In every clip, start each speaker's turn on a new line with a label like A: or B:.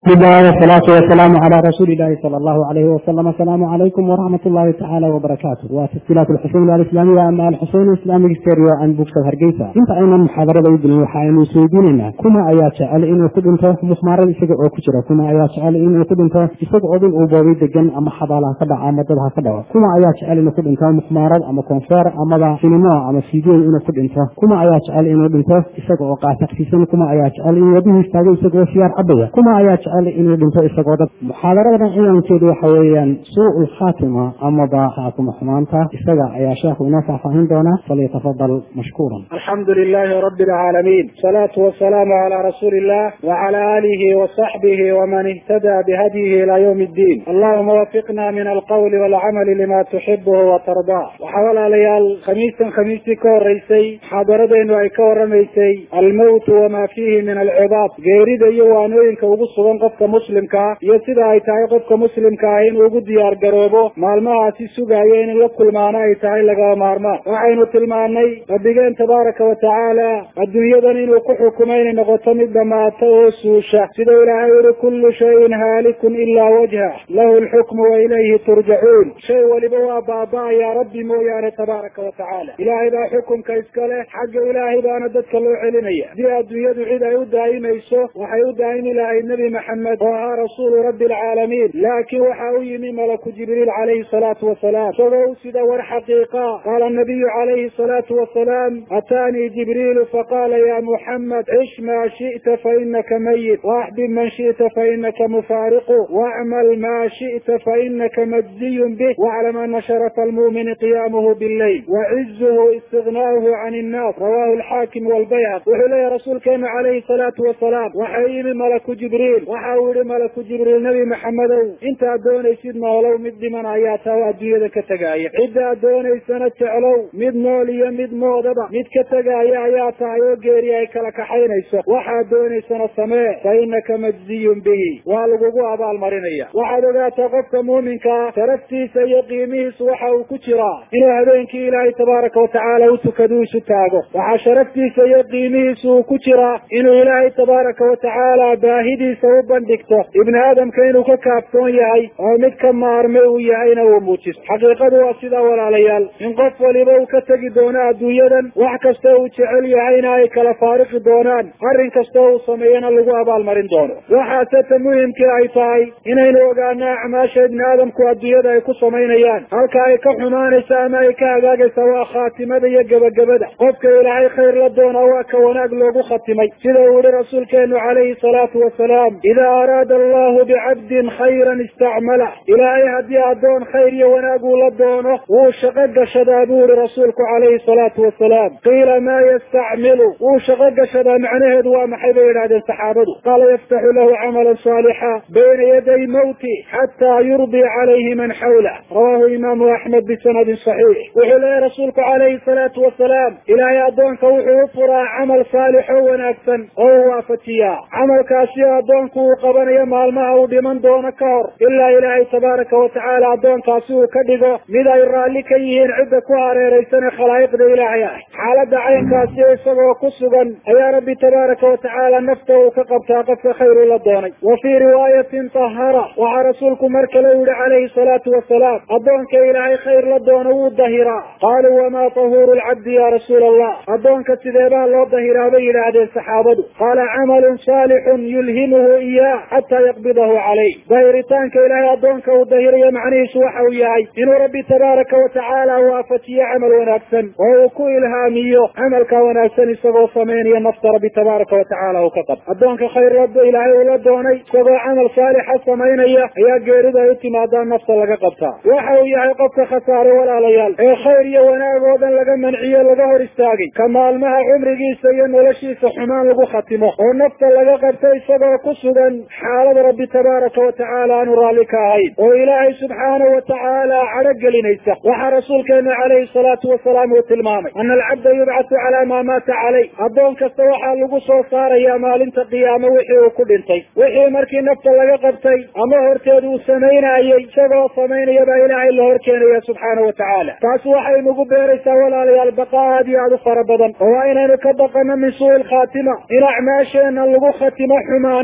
A: والصلاة والسلام على رسول الله صلى الله عليه وسلم. السلام عليكم ورحمة الله تعالى وبركاته. وتسجيلات الحصول الإسلامية أما الحصول الإسلامي ستيريو عن بوكسة هرقيسة. انت أين المحاضرة يدني وحاين سويديننا كما آيات شعال إنه كدنته مخمارة يسجع وكجرة كما آيات شعال إنه كدنته يسجع ذي الأوبوي دجن أما حضالها كدع أما دلها كدع كما آيات شعال إنه كدنته مخمارة أما كونفار أما ذا سينما أما سيديو إنه كدنته كما آيات شعال إنه كدنته يسجع وقع تكسيسا كما آيات شعال إنه يدنه يستاجي يسجع سيار عبية كما آيات inuu dhinto isagoo muxaadaradan ciidankeedu waxa weeyaan suu khatima ama baaxaatu xumaanta isaga ayaa sheekhu inoo faafahin doona falyatafadal mashkuuran.
B: alxamdulillahi rabbil aalamiin salaatu wasalaamu calaa rasuulillah wa calaa aalihi wa sahbihi wa man ihtadaa bihadyihi ilaa yawmi ddiin. allahumma wafiqna min alqawli walcamali lima tuxibuhu wa tardaa. waxaa walaalayaal khamiistii ka horeysay muxaadaradeennu ay ka waramaysay almowtu wamaa fiihi min alcibaad, geerida iyo waanooyinka ugu sugan qofka muslimka iyo sida ay tahay qofka muslimka ah inuu ugu diyaar garoobo maalmahaasi sugaya in la kulmaano ay tahay laga maarmaan. waxaynu tilmaanay rabbigeen tabaaraka wa tacaala adduunyadan inuu ku xukumay inay noqoto mid dhammaata oo suusha, sida ilaahay yidhi kullu shayin haalikun ilaa wajhah lahu alxukmu wa ilayhi turjacuun. shay waliba waa baaba'aya rabbi mooyaane tabaaraka wa tacaala. ilaahay baa xukumka iska leh, xagga ilaahay baana dadka loo celinaya. haddii adduunyadu cid ay u daa'imayso waxay u daa'imi lahayd nebi maxamed وها رسول رب العالمين، لكن وحاوي ملك جبريل عليه الصلاة والسلام سووا سدا والحقيقة. قال النبي عليه الصلاة والسلام أتاني جبريل فقال يا محمد عش ما شئت فإنك ميت، واحبب من شئت فإنك مفارق، واعمل ما شئت فإنك مجزي به، واعلم أن شرف المؤمن قيامه بالليل وعزه استغناؤه عن الناس. رواه الحاكم والبيهقي. وحلي رسول كان عليه الصلاة والسلام وحي ملك جبريل وحاول ملك جبريل نبي محمد انت دونيsid noolow mid dhiman ayaa taa adduunyada ka tagaaya, cidda doonaysana jeclow mid nool iyo mid moodaba mid ka tagaaya ayaa tahay oo geeri ay kala kaxaynayso. waxaad doonaysana samee fa innaka majziyun bihi, waa lagugu abaalmarinaya. waxaad ogaataa qofka muuminka sharaftiisa iyo qiimihiisu waxa uu ku jiraa inuu habeenkii ilaahay tabaaraka wa tacaala u tukado isu taago. waxaa sharaftiisa iyo qiimihiisu uu ku jiraa inuu ilaahay tabaaraka wa tacaala baahidiisa u bandhigto ibn aadamka inuu ka kaabtoon yahay oo mid ka maarmay uu yahayna uu muujiso. xaqiiqadu waa sidaa walaalayaal, in qof waliba uu ka tegi doono adduunyadan, wax kasta uu jecel yahayna ay kala faariqi doonaan, arrin kasta uu sameeyana lagu abaalmarin doono. waxaase ta muhimkii ay tahay inaynu ogaano acmaasha ibni aadamku adduunyada ay ku samaynayaan halka ay ka xumaanaysa ama ay ka hagaagaysa waa khaatimada iyo gebagabada. qofka ilaahay khayr la doona waa ka wanaag loogu khatimay, sida uu yihi rasuulkeenu calayhi salaatu wasalaam idaa araada allahu bicabdin khayran istacmala. ilaahay haddii addoon khayr iyo wanaag uu la doono wuu shaqo gashadaa buu yihi rasuulku calayhi salaatu wasalaam. qiila maa yastacmilu, wuu shaqo gashadaa macnaheedu waa maxay bay yidhahdeen saxaabadu. qaala yaftaxu lahu camalan saalixa bayna yaday mawti xataa yurdi calayhi man xawlah. rawaahu imaamu axmed bisanadin saxiix. wuxuu leeyahy rasuulku calayhi salaatu wasalaam ilaahay addoonka wuxuu u furaa camal saalix oo wanaagsan oo u waafajiyaa camalkaasi addoonku uu qabanayo maalmaha uu dhiman doono ka hor, ilaa ilaahay tabaaraka wa tacaala addoonkaasi uu ka dhigo mid ay raalli ka yihiin cidda ku hareeraysan ee khalaa'iqda ilaahay ah. xaaladda caynkaasi isagoo ku sugan ayaa rabbi tabaaraka wa tacaala nafta uu ka qabtaa qofka khayru la doonay. wa fii riwaayatin tahara, waxaa rasuulku mar kale u yihi calayhi salaatu wasalaam addoonka ilaahay khayr la doono wuu dahiraa. qaaluu wamaa tahuuru lcabdi ya rasuula allah, addoonka sideebaa loo dahiraa bay yidhaahdeen saxaabadu. qaala camalun saalixun yulhimuhu iyaah xataa yaqbidahu calayh. dahiritaanka ilaahay addoonka uu dahirayo macnihiisu waxa uu yahay inuu rabbi tabaaraka wa tacaala waafajiyo camal wanaagsan oo uu ku ilhaamiyo camalka wanaagsan isagoo samaynaya nafta rabbi tabaaraka wa tacaala uu ka qab. addoonka khayr ilaahay uu la doonay isagoo camal saalixa samaynaya ayaa geerida ay u timaadaa nafta laga qabtaa. waxa uu yahay qofka khasaare walaalayaal ee khayr iyo wanaag oo dhan laga manciyo laga hor istaagay, ka maalmaha cumrigiisa iyo noloshiisa xumaan lagu khatimo oo nafta laga qabto isagoo ku sugan xaalada rabbi tabaaraka wa tacaala aanu raalli ka ahayn oo ilaahay subxaanahu wa tacaala cadho gelinaysa. waxaa rasuulkeenu calayhi salaatu wasalaam uu tilmaamay ana alcabda yubcatu calaa maa maata calay, addoon kasta waxaa lagu soo saarayaa maalinta qiyaamo wixii uu ku dhintay. wixii markii nafta laga qabtay ama horteed uu samaynayey isagoo samaynaya baa ilaahay la hor keenaya subxaanahu wa tacaala. taas waxay nagu beeraysaa walaalayaal baqa aad iyo aad u fara badan oo waa inaynu ka baqano min suui lkhaatima, in acmaasheenna lagu khatimo xumaan iyo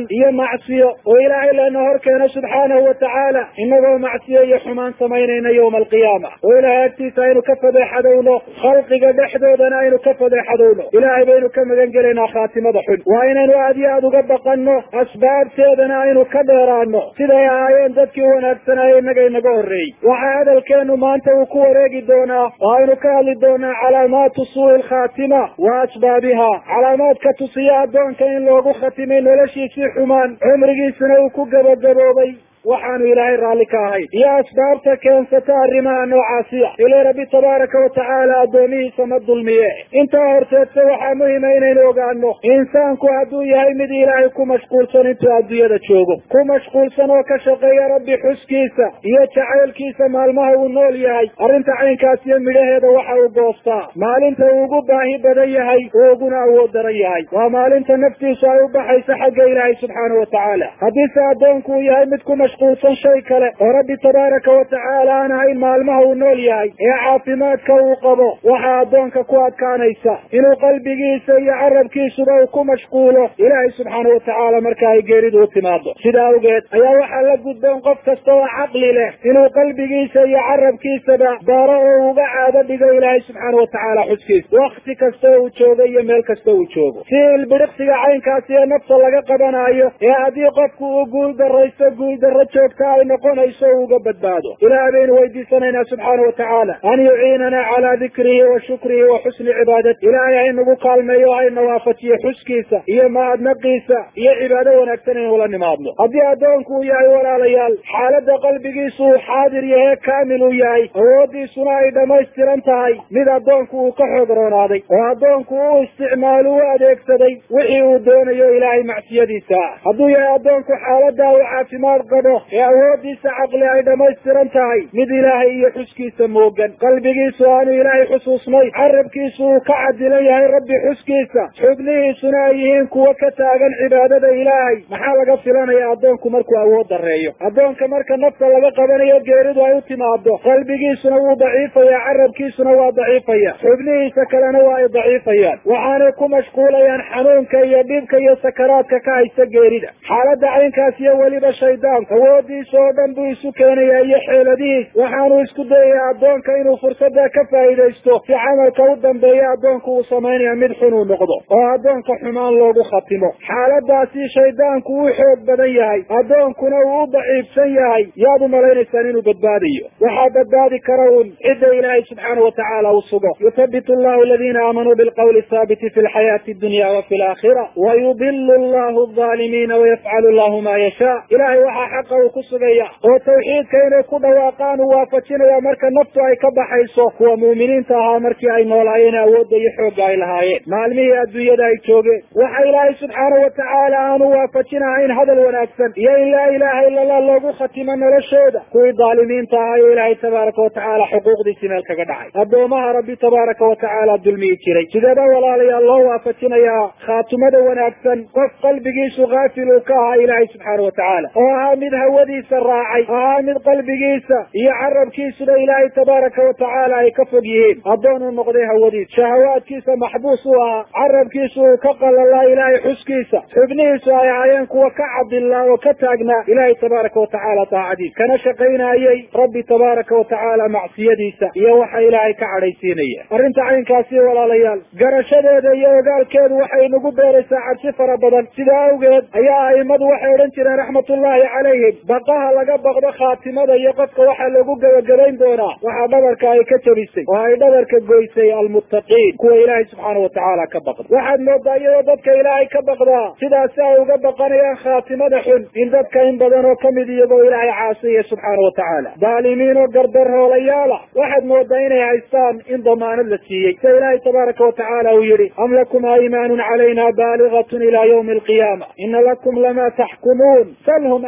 B: macsiyo oo ilaahay lana hor keeno subxaanahu watacaala inagoo macsiyo iyo xumaan samaynayna yowma alqiyaama oo ilaahay agtiisa aynu ka fadeexadowno khalqiga dhexdoodana aynu ka fadeexadowno ilaahay baynu ka magan gelaynaa khaatimada xun waa inaynu aad iyo aada uga baqanno asbaabteedana aynu ka dheeraano siday ahaayeen dadkii wanaagsanaaye innaga inaga horreeyey waxaa hadalkeenu maanta uu ku wareegi doonaa oo aynu ka hadli doonaa calaamaatu suui alkhaatima wa asbaabiha calaamaadka tusiya addoonka in loogu khatimay noloshiisii xumaan cumrigiisana uu ku gabagaboobay waxaanu ilaahay raalli ka ahayn iyo asbaabta keensata arrimaha noocaasiya ilay rabbi tabaaraka watacaala addoomihiisa ma dulmiye intaa horteedsa waxaa muhima inaynu ogaano insaanku hadduu yahay mid ilaahay ku mashquulsan intuu adduunyada joogo ku mashquulsan oo ka shaqeeya rabbi xuskiisa iyo jacaylkiisa maalmaha uu nool yahay arrinta caynkaasiyo midhaheeda waxa uu goostaa maalinta uu ugu baahi badan yahay oo uguna awood daran yahay waa maalinta naftiisu ay u baxaysa xagga ilaahay subxaanahu watacaala haddiise addoonku uu yahay mid ku mashquulsan shay kale oo rabbi tabaaraka watacaala aan ahayn maalmaha uu nool yahay ee caafimaadka uu qabo waxaa addoonka ku adkaanaysa inuu qalbigiisa iyo carabkiisuba uu ku mashquulo ilaahay subxaana watacaala marka ay geeridu u timaado sidaa awgeed ayaa waxaa la gudboon qof kasta oo caqli leh inuu qalbigiisa iyo carabkiisaba baaro oo uga caado dhigo ilaahay subxaana watacaala xuskiisa wakti kasta uu joogo iyo meel kasta uu joogo si ilbiriqsiga caynkaasi ee nafta laga qabanaayo ee haddii qofku uu guuldaraysto guuldarro joogta ay noqonayso uga badbaado ilaah baynu weydiisanaynaa subxaana watacaala an yuciinana calaa dikrihi wa shukrihi wa xusni cibaadati ilaahay haynagu kaalmeeyo hayna waafajiyo xuskiisa iyo mahadnaqiisa iyo cibaado wanaagsan inuu la nimaadno haddii addoonku uu yahay walaalayaal xaaladda qalbigiisu uu xaadir yahe kaamil uu yahay awooddiisuna ay dhammaystiran tahay mid addoonku uu ka xoog roonaaday oo addoonku uu isticmaalo u adeegsaday wixii uu doonayo ilaahay macsiyadiisa hadduu yahay addoonku xaaladdaa uu caafimaad qabo ee awooddiisa caqli ay dhammaystiran tahay mid ilaahay iyo xuskiisa moogan qalbigiisu aanu ilaahay xusuusnay carabkiisu uu ka cadilan yahay rabbi xuskiisa xubnihiisuna ay yihiin kuwa ka taagan cibaadada ilaahay maxaa laga filanaya addoonku markuu awood dareeyo addoonka marka nafta laga qabanayo geeridu ay u timaado qalbigiisuna wuu daciifaya carabkiisuna waa daciifaya xubnihiisa kalena waa ay daciifayaan waxaanay ku mashquulayaan xanuunka iyo dhibka iyo sakaraadka ka haysta geerida xaaladda caynkaas iyo weliba shaydaanka awooddiisa oo dhan buu isu keenayaa iyo xeeladihiis waxaanuu isku dayayaa addoonka inuu fursadda ka faa'iidaysto si camalka u dambeeya addoonku uu samaynaya mid xun uu noqdo oo addoonka xumaan loogu khatimo xaaladaasi shaydaanku uu xoog badan yahay addoonkuna uu u daciifsan yahay yaad u malaynaysaan inuu badbaadayo waxaa badbaadi kara un cidda ilaahay subxaana watacaala uu sugo yuthabitu allahu aladiina aamanuu bilqawli thaabiti fi lxayaati addunya wa fi alaakhira wayudilu allahu alظaalimiina wayafcalu allahu ma yashaa ilahay waxaa xaqa uu ku sugaya oo tawxiidka inay ku dhawaaqaan uu waafajinaya marka naftu ay ka baxayso kuwa muuminiinta ahaa markii ay noolaayeen awoodda iyo xoogga ay lahaayeen maalmihii adduunyada ay joogeen waxa ilaahay subxaana watacaala aanu waafajinahayn hadal wanaagsan iyo in laa ilaaha illa allah loogu khatimo noloshooda kuwii daalimiinta ahaa iyo ilaahay tabaaraka watacaala xuquuqdiisii meel kaga dhacay addoomaha rabbi tabaaraka watacaala dulmiyi jiray sideeba walaalayaal loo waafajinayaa khaatimada wanaagsan qof qalbigiisu kaafil uu ka ahaa ilaahay subxaana watacaala oo ahaa mid hawadiisa raacay ahaa mid qalbigiisa iyo carabkiisuba ilaahay tabaaraka watacaala ay ka fog yihiin addoon uu noqday hawadiisa shahawaadkiisa maxbuus u ahaa carabkiisu uu ka qalalaa ilaahay xuskiisa xubnihiisu ay ahaayeen kuwa ka cadilaa oo ka taagnaa ilaahay tabaaraka watacaala taacadiisa kana shaqaynayay rabbi tabaaraka watacaala macsiyadiisa iyo waxa ilaahay ka cadhaysiinaya arrinta caynkaasi walaalayaal garashadeeda iyo ogaalkeedu waxay nagu beeraysaa cabsi fara badan sidaa awgeed ayaa a'immadu waxay odhan jireen raxmatullaahi calayhim baqaha laga baqdo khaatimada iyo qofka waxaa lagu gebagabayn doonaa waxaa dhabarka ay ka jabisay oo ay dhabarka goysay almuttaqiin kuwa ilaahay subxaana watacaala ka baqda waxaad moodaa iyadoo dadka ilaahay ka baqdaa sidaasi ay uga baqanayaan khaatimada xun in dadka in badan oo kamid iyagoo ilaahay caasiyaya subxaana watacaala daalimiin oo gardarhoolayaala waxaad moodaa inay haystaan in damaanad la siiyey sida ilaahay tabaaraka watacaala uu yidhi am lakum aymaanun calayna baaligatun ilaa yawmi alqiyaama ina lakum lama taxkumuun salhum ayuhum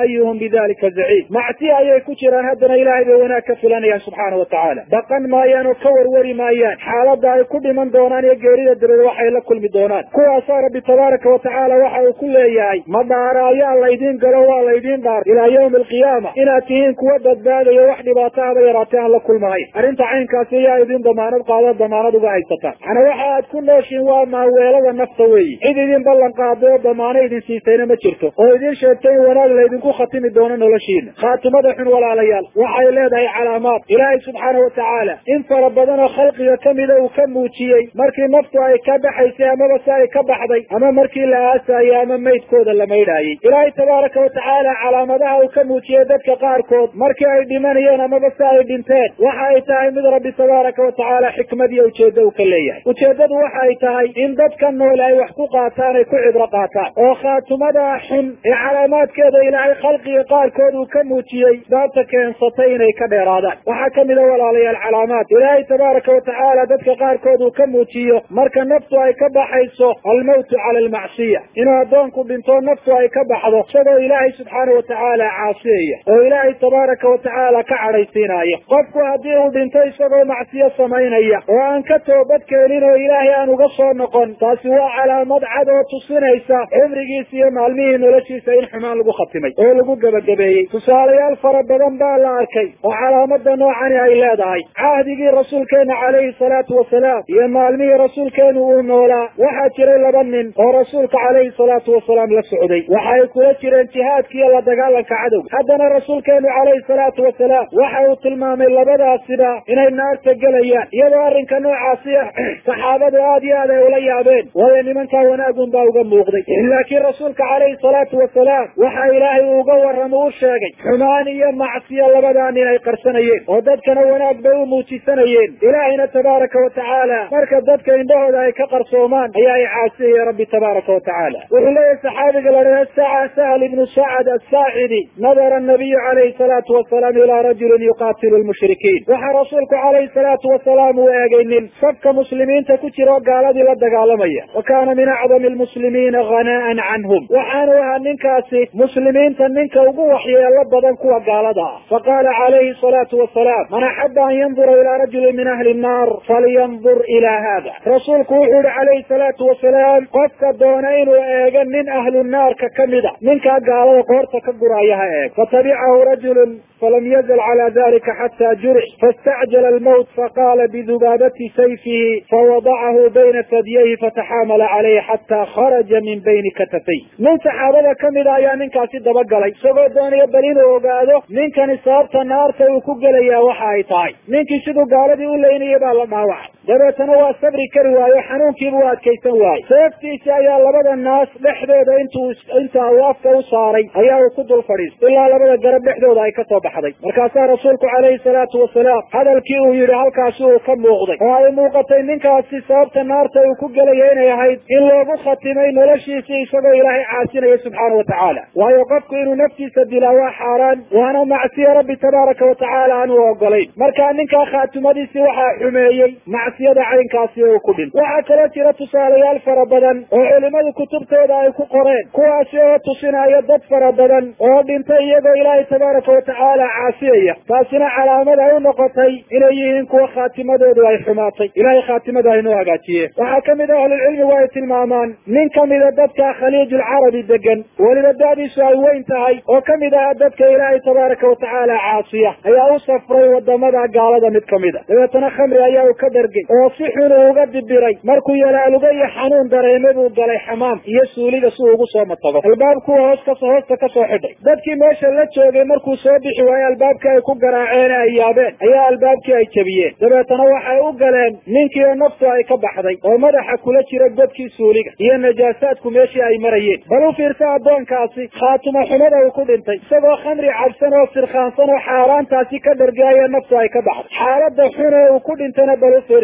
B: بذلك زعيم معتي أي كجران هدنا إلهي بوناك فلانيا سبحانه وتعالى بقن مايان وكور وري مايان حالة أي كل من دونان يجري الدر وحي لكل بدونان كوا صار بتبارك وتعالى وحي كل ياي مدارا يا الله يدين قالوا الله يدين دار إلى يوم القيامة إن تين كودة بالي يوحدي باتعب يراتين لكل ماي أنت عين كاسية يدين ضمانة قادة ضمانة بغايتها أنا واحد كل شيء وما ويلا النفطوي إذا يدين بلن قادة ضمانة يدين سيسين ما شرته ويدين شرتين ونال يدين كو ختم الدونان ولا شيء خاتم مدحن ولا ليال وحي لهذه علامات إلهي سبحانه وتعالى إن فربنا خلقي كمل وكم وشيء مركي نفطه أي كبحيسي أما بس أي كبحضي أما مركي لا أسا أما ميت كود اللي ميداي إلهي تبارك وتعالى علامتها وكم وشيء ذاتك قاركود مركي أي دمانيين أما بس أي دمتين وحي تاي من ربي تبارك وتعالى حكمة وشيدة وكليه وشيدة وحي تاي إن ذاتك أنه إلهي وحقوقاتان كعب رقاتان وخاتمة حن علامات كذا إلهي خلقي قاركود وكم وشيء ذاتك إنسطين كبيرادان وحكم الأول علي العلامات إلهي تبارك وتعالى ذاتك قاركود وكم وشيء مركا نفسه أي كبحيسو الموت على المعصية إنه أدونكم بنتون نفسه أي كبحضو سبو إلهي سبحانه وتعالى عاصية وإلهي تبارك وتعالى كعريسيناية قفوا هديه بنتي سبو معصية سمينية وأن كتوبتك لنو إلهي أن قصر نقن تاسوا على مدعد وتصنيسا عمرقيسي معلمين ولشيسا إن حمان لقو ختمي ولقو قبقبي تسالي الفرب بذنبا لاركي وعلى مدى نوعاني أيلادهاي عهدي رسول كان عليه الصلاة والسلام يا معلمي رسول كان ونولا وحاجر لبنن ورسولك عليه الصلاة والسلام للسعودي وحاي كل انتهاد كي الله دقالك عدو حدنا الرسول كان عليه الصلاة والسلام وحاو تلمام إلا بدأ السبا إن النار تقليا يدوارن كانوا عاصية صحابة آدي هذا ولي أبين وين من كان وناقون باوغا مغضي لكن رسولك عليه الصلاة والسلام وحا إلهي وقور رموش شاقي حمانيا معصية لبدا إني قرسنيين ودد كان وناق بيو موتي سنيين إلهينا تبارك وتعالى مركب ددك إنده ذاك قرصومان أي عاسي يا ربي تبارك وتعالى وإليه الصحابي قال الساعة سهل بن سعد الساعدي نظر النبي عليه الصلاة والسلام إلى رجل يقاتل المشركين وحرسولك عليه الصلاة والسلام ويقين صفك مسلمين تكتروا قال دي لدى قالمية وكان من أعظم المسلمين غناء عنهم وحانوها ننكاسي مسلمين تننك وقوحي لبدا كوا قال دا فقال عليه الصلاة والسلام من أحب أن ينظر إلى رجل من أهل النار فلينظر إلى هذا رسولك وحود عليه الصلاة والسلام قفك الدونين وإيقن من أهل النار ككمدة منك قال وقورتك قرايها فتبعه رجل فلم يزل على ذلك حتى جرح فاستعجل الموت فقال بذبابة سيفه فوضعه بين ثدييه فتحامل عليه حتى خرج من بين كتفيه من صحابة كمدة يا منك أسيد بقلي سوى الدوني يبلين وقاله منك نصابت النار سيكوكل يا وحايطاي منك شدو قال دي ولين يبال ما واحد دبتنا waa sabri kari waayo xanuunkii buu adkaysan waayay sababtiisa ayaa labada naas dhexdooda inta waafka u saaray ayaa uu ku dul fadhiistay ilaa labada garab dhexdooda ay ka soo baxday markaasaa rasuulku calayhi salaatu wasalaam hadalkii uu yidhi halkaasi uu ka muuqday oo ay muuqatay ninkaasi sababta naarta uu ku gelaya inay ahayd in loogu khatimay noloshiisii isagoo ilaahay caasinaya subxaana wa tacaala waayo qofku inuu naftiisa dilaa waa xaaraan waana macsiya rabbi tabaaraka wa tacaala aan u ogolayn markaa ninkaa khaatimadiisii waxaa xumeeyey macsiyada caynkaasi oo ku dhin waxaa kala jira tusaalayaal fara badan oo culimadu kutubtooda ay ku qoreen kuwaasi oo tusinaya dad fara badan oo dhintay iyagoo ilaahay tabaaraka wa tacaala caasiyaya taasina calaamad ay u noqotay inay yihiin kuwa khaatimadoodu ay xumaatay ilaahay khaatimada inoo hagaajiye waxaa ka mid ah ahlulcilmigu ay tilmaamaan nin ka mida dadka khaliijulcarabi degan weliba da'diisu ay weyn tahay oo ka mid ah dadka ilaahay tabaaraka wa tacaala caasiya ayaa u safray wadamada gaalada mid ka mida dabeetana khamri ayaa u ka dhargay oo si xun uga dibiray markuu yalaaluga iyo xanuun dareemay buu galay xamaam iyo suuliga si ugu soo matago albaabku hoosta ka soo xidhay dadkii meesha la joogay markuu soo bixi waayay albaabkii ay ku garaaceen ay yaabeen ayaa albaabkii ay jabiyeen dabeetana waxay u galeen ninkii naftu ay ka baxday oo madaxa kula jira godkii suuliga iyo najaasaadku meeshii ay marayeen bal u fiirsa addoonkaasi khaatimo xumada uu ku dhintay isagoo khamri cabsan oo sirkhaansan oo xaaraantaasi ka dhargaaya naftu ay ka baxday xaaladda xun ee uu ku dhintana bal u fiirsa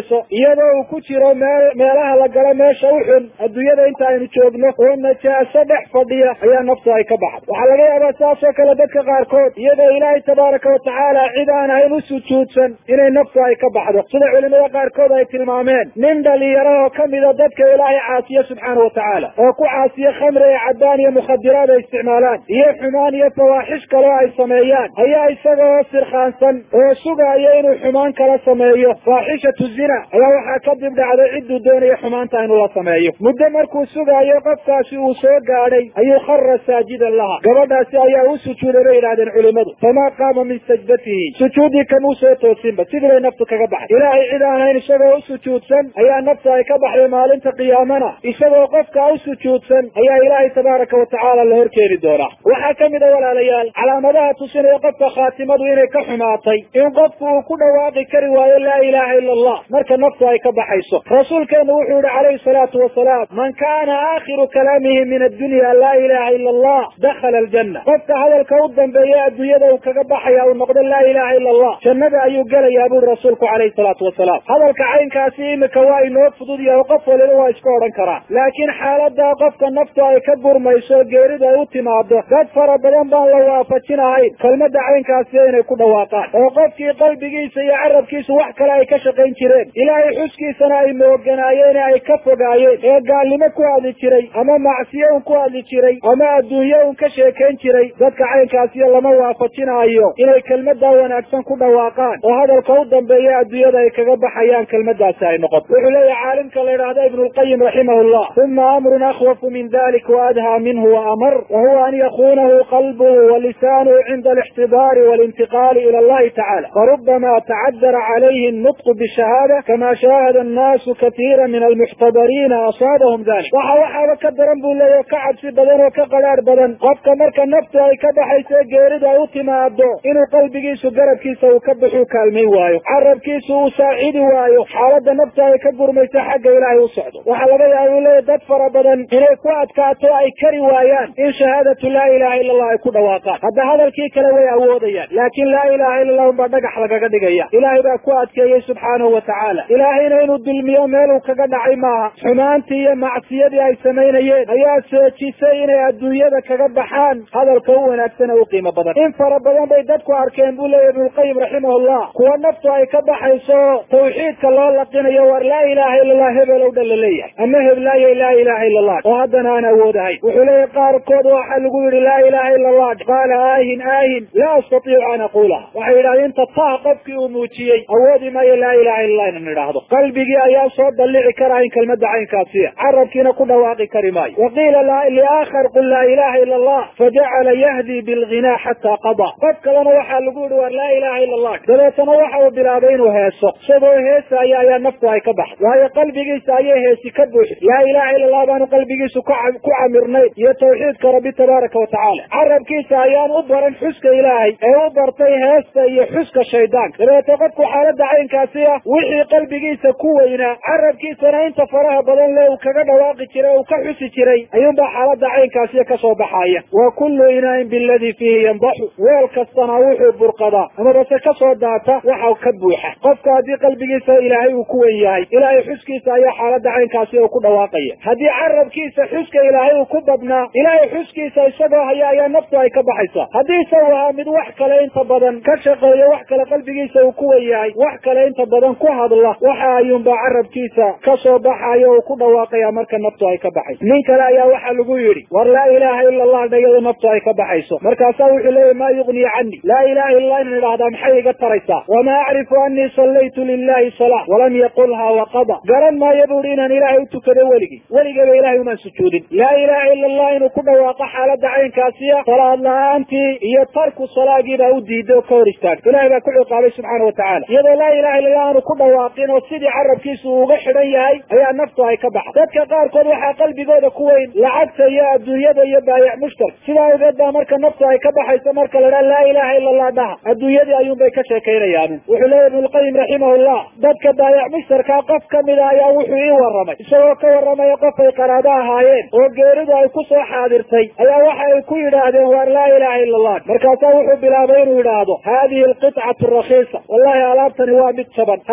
B: baxayso iyadoo uu ku jiro meelaha la galo meesha u xun adduunyada inta aynu joogno oo najaaso dhex fadhiya ayaa naftu ay ka baxdo. waxaa laga yaabaa saasoo kale dadka qaarkood iyadoo ilaahay tabaaraka watacaala cid aan ahayn u sujuudsan inay naftu ay ka baxdo, sida culimada qaarkood ay tilmaameen nin dhalinyaro oo kamida dadka ilaahay caasiye subxaana watacaala oo ku caasiye khamri ay cabbaan iyo mukhadiraad ay isticmaalaan iyo xumaan iyo fawaaxish kaloo ay sameeyaan ayaa isagoo sirkhaansan oo sugaaya inuu xumaan kala sameeyo faaxishatu zina ayaa waxaa kadib dhacday cidduu doonaya xumaanta inuu la sameeyo. muddo markuu sugaayo qofkaasi uu soo gaadhay ayuu khara saajidan laha, gabadhaasi ayaa u sujuuday bay yidhahdeen culimadu, famaa qaama min sajdatihi, sujuuddii kamuu soo toosinba, sidii bay naftu kaga baxday. ilaahay cid aan hayn isagoo u sujuudsan ayaa nafta ay ka baxday maalinta qiyaamana isagoo qofka u sujuudsan ayaa ilaahay tabaaraka watacaala la horkeeni doonaa. waxaa kamid a walaalayaal calaamadaha tusinaya qofka khaatimadu inay ka xumaatay in qofku uu ku dhawaaqi kari waayo laa ilaaha ila allah marka naftu ay ka baxayso. rasuulkeenu wuxuu yihi calayhi salaatu wasalaam, man kaana aakhiru kalaamihi min addunya laa ilaha ila allah dakhala aljanna, qofka hadalka u dambeeya adduunyada uu kaga baxaya uu noqdo laa ilaha ila allah jannada ayuu gelayaa buri rasuulku calayhi salaatu wasalaam. hadalka caynkaasi imika waa inoo fudud yahay, qof waliba waa iska odhan karaa, laakiin xaaladaa qofka naftu ay ka gurmayso geerida ay u timaado dad fara badan baan la waafajinahayn kelmada caynkaasi inay ku dhawaaqaan, oo qofkii qalbigiisa iyo carabkiisu wax kale ay ka shaqayn jireen, ilaahay xuskiisana ay mooganaayeen ay ka fogaayeen, ee gaalnimo ku hadli jiray ama macsiyo un ku hadli jiray ama adduunyo un ka sheekayn jiray, dadka caynkaasiyo lama waafajinaayo inay kelmadaa wanaagsan ku dhawaaqaan oo hadalka u dambeeya adduunyada ay kaga baxayaan kelmadaasi ay noqoto. wuxuu leeyahay caalimka la yidhaahda ibnu lqayim raximahullah, uma amrun akhwafu min dalik waadhaa minhu waamar wahuwa an yakuunahu qalbuhu walisaanuhu cinda alixtidaari walintiqaali ila allahi tacala, farubama tacadara calayhi النطق بالشهادة كما شاهد الناس كثيرا من المحتضرين أصابهم ذلك. waxaaba ka daran buu leeyahay ka cabsi badan oo ka qaraar badan qofka marka naftu ay ka baxaysa geerida ay u timaado inuu qalbigiisu garabkiisa uu ka baxuu kaalmayn waayo, carabkiisu uu saacidi waayo, xaalada naftu ay ka gurmaysa xagga ilaahay u socdo. waxaa laga yaaba uu leeyahay dad fara badan inay ku adkaato ay kari waayaan in shahaadatu laa ilaha ila allah ay ku dhawaaqaan. hadda hadalkii kale way awoodayaan, laakiin laa ilaha ila allah unbaa dhagax lagaga dhigaya. ilaahay baa ku adkeeyey subxaanahu watacaala, ilaahayna inuu dulmiyo meeluu kaga dhacay maaha, xumaantii iyo macsiyadii ay samaynayeen ayaa seejisay inay adduunyada kaga baxaan hadalka u wanaagsan ee u qiimo badan. in fara badan bay dadku arkeen buu leeyahy ibnulqayim raximahullah, kuwa naftu ay ka baxayso tawxiidka loo laqinayo war laa ilaha ila allah hebelow dhan la leeyahay ama heblaayay laa ilaha ila allah oo haddana aan awoodahay. wuxuu leeyahay qaarkood waxaa lagu yidhi laa ilaha ila allah qaala aahin laa astatiicu an aquulaha, waxay yidhahdeen inta taah qofkii uu muujiyey awoodi maayo laa ilaha illa allah inaan idhaahdo, qalbigii ayaa soo dallici karaa in kelmada caynkaasiya, carabkiina ku dhawaaqi kari maayo. waqiila liaakhar qul laa ilaha ila allah fajacala yahdi bilghinaa xataa qadaa, qof kalena waxaa lagu yihi war laa ilaha ila allah, dabeetana waxa uu bilaabay inuu heeso, isagoo heesaya ayaa naftu ay ka baxday, waayo qalbigiisa ayay heesi ka buuxi, laa ilaha ila allah baanu qalbigiisu ku camirnayn iyo tawxiidka rabbi tabaaraka watacaala, carabkiisa ayaan u baran xuska ilaahay ee u bartay heesta iyo xuska shaydaanka. dabeeta qofku xaalada caynkaasi ah wixii qalbigiisa ku weynaa carabkiisana inta faraha badan le uu kaga dhawaaqi jiray uu ka xusi jiray ayuunbaa xaalada caynkaasiya kasoo baxaya. wa kullu inaain biladii fiihi yandaxu, weel kastana wuxuu burqadaa amabase kasoo daata waxa ka buuxa. qofka haddii qalbigiisa ilaahay uu ku weyn yahay, ilaahay xuskiisa ayaa xaalada caynkaasi uu ku dhawaaqaya. haddii carabkiisa xuska ilaahay uu ku badnaa, ilaahay xuskiisa isagoo haya ayaa naftu ay ka baxaysa. haddii isagu ahaa mid wax kale inta badan ka shaqeeyo, wax kale qalbigiisa uu ku weyn yahay, wax kale inta badan ku hadla, waxa ayuunbaa carabkiisa kasoo baxayo uu ku dhawaaqaya marka naftu ay ka baxayso. nin kale ayaa waxaa lagu yidhi war laa ilaha ila allah dhayado naftu ay ka baxayso, markaasaa wuxuu leeyahy maa yugnii canii, laa ilaha illa allah inaan idhahdaa maxay iga taraysaa, wamaa acrifu anii sallaytu lilahi salaa walam yaqulhaa waqada, garan maayo buu hi inaan ilaahay u tukado weligeyba ilahay umaan sujuudin. laa ilaha ila allah inuu ku dhawaaqo xaalada caynkaasiya salaad la-aantii iyo tarku salaagiibaa u diiday oo ka hor istaagay, ilahay baa ku ciqaabay subxaana watacaala. iyadoo laa ilaha illa allah aanu ku dhawaaqin oo sidii carabkiisu uu uga xidhan yahay ayaa naftu ay ka baxday. dadka qaarkood waxaa qalbigooda ku weyn lacagta iyo adduunyada iyo baayac mushtar, sidaa awgeed baa marka naftu ay ka baxayso marka la dhaha laa ilaha illa allah dhaha adduunyadii ayuunbay ka sheekaynayaan. wuxuu leeyahy ibnulqayim raximahullah, dadka baayac mushtarkaa qof kamida ayaa wuxuu ii warramay, isagoo ka warramaya qof ay qaraabo ahaayeen oo geeridu ay ku soo xaadirtay, ayaa waxa ay ku yidhaahdeen waar laa ilaha illa allah. markaasaa wuxuu bilaabay inuu yidhaahdo haadihi alqitcatu rakiisa, wallahi alaabtani waa mid jaban, hada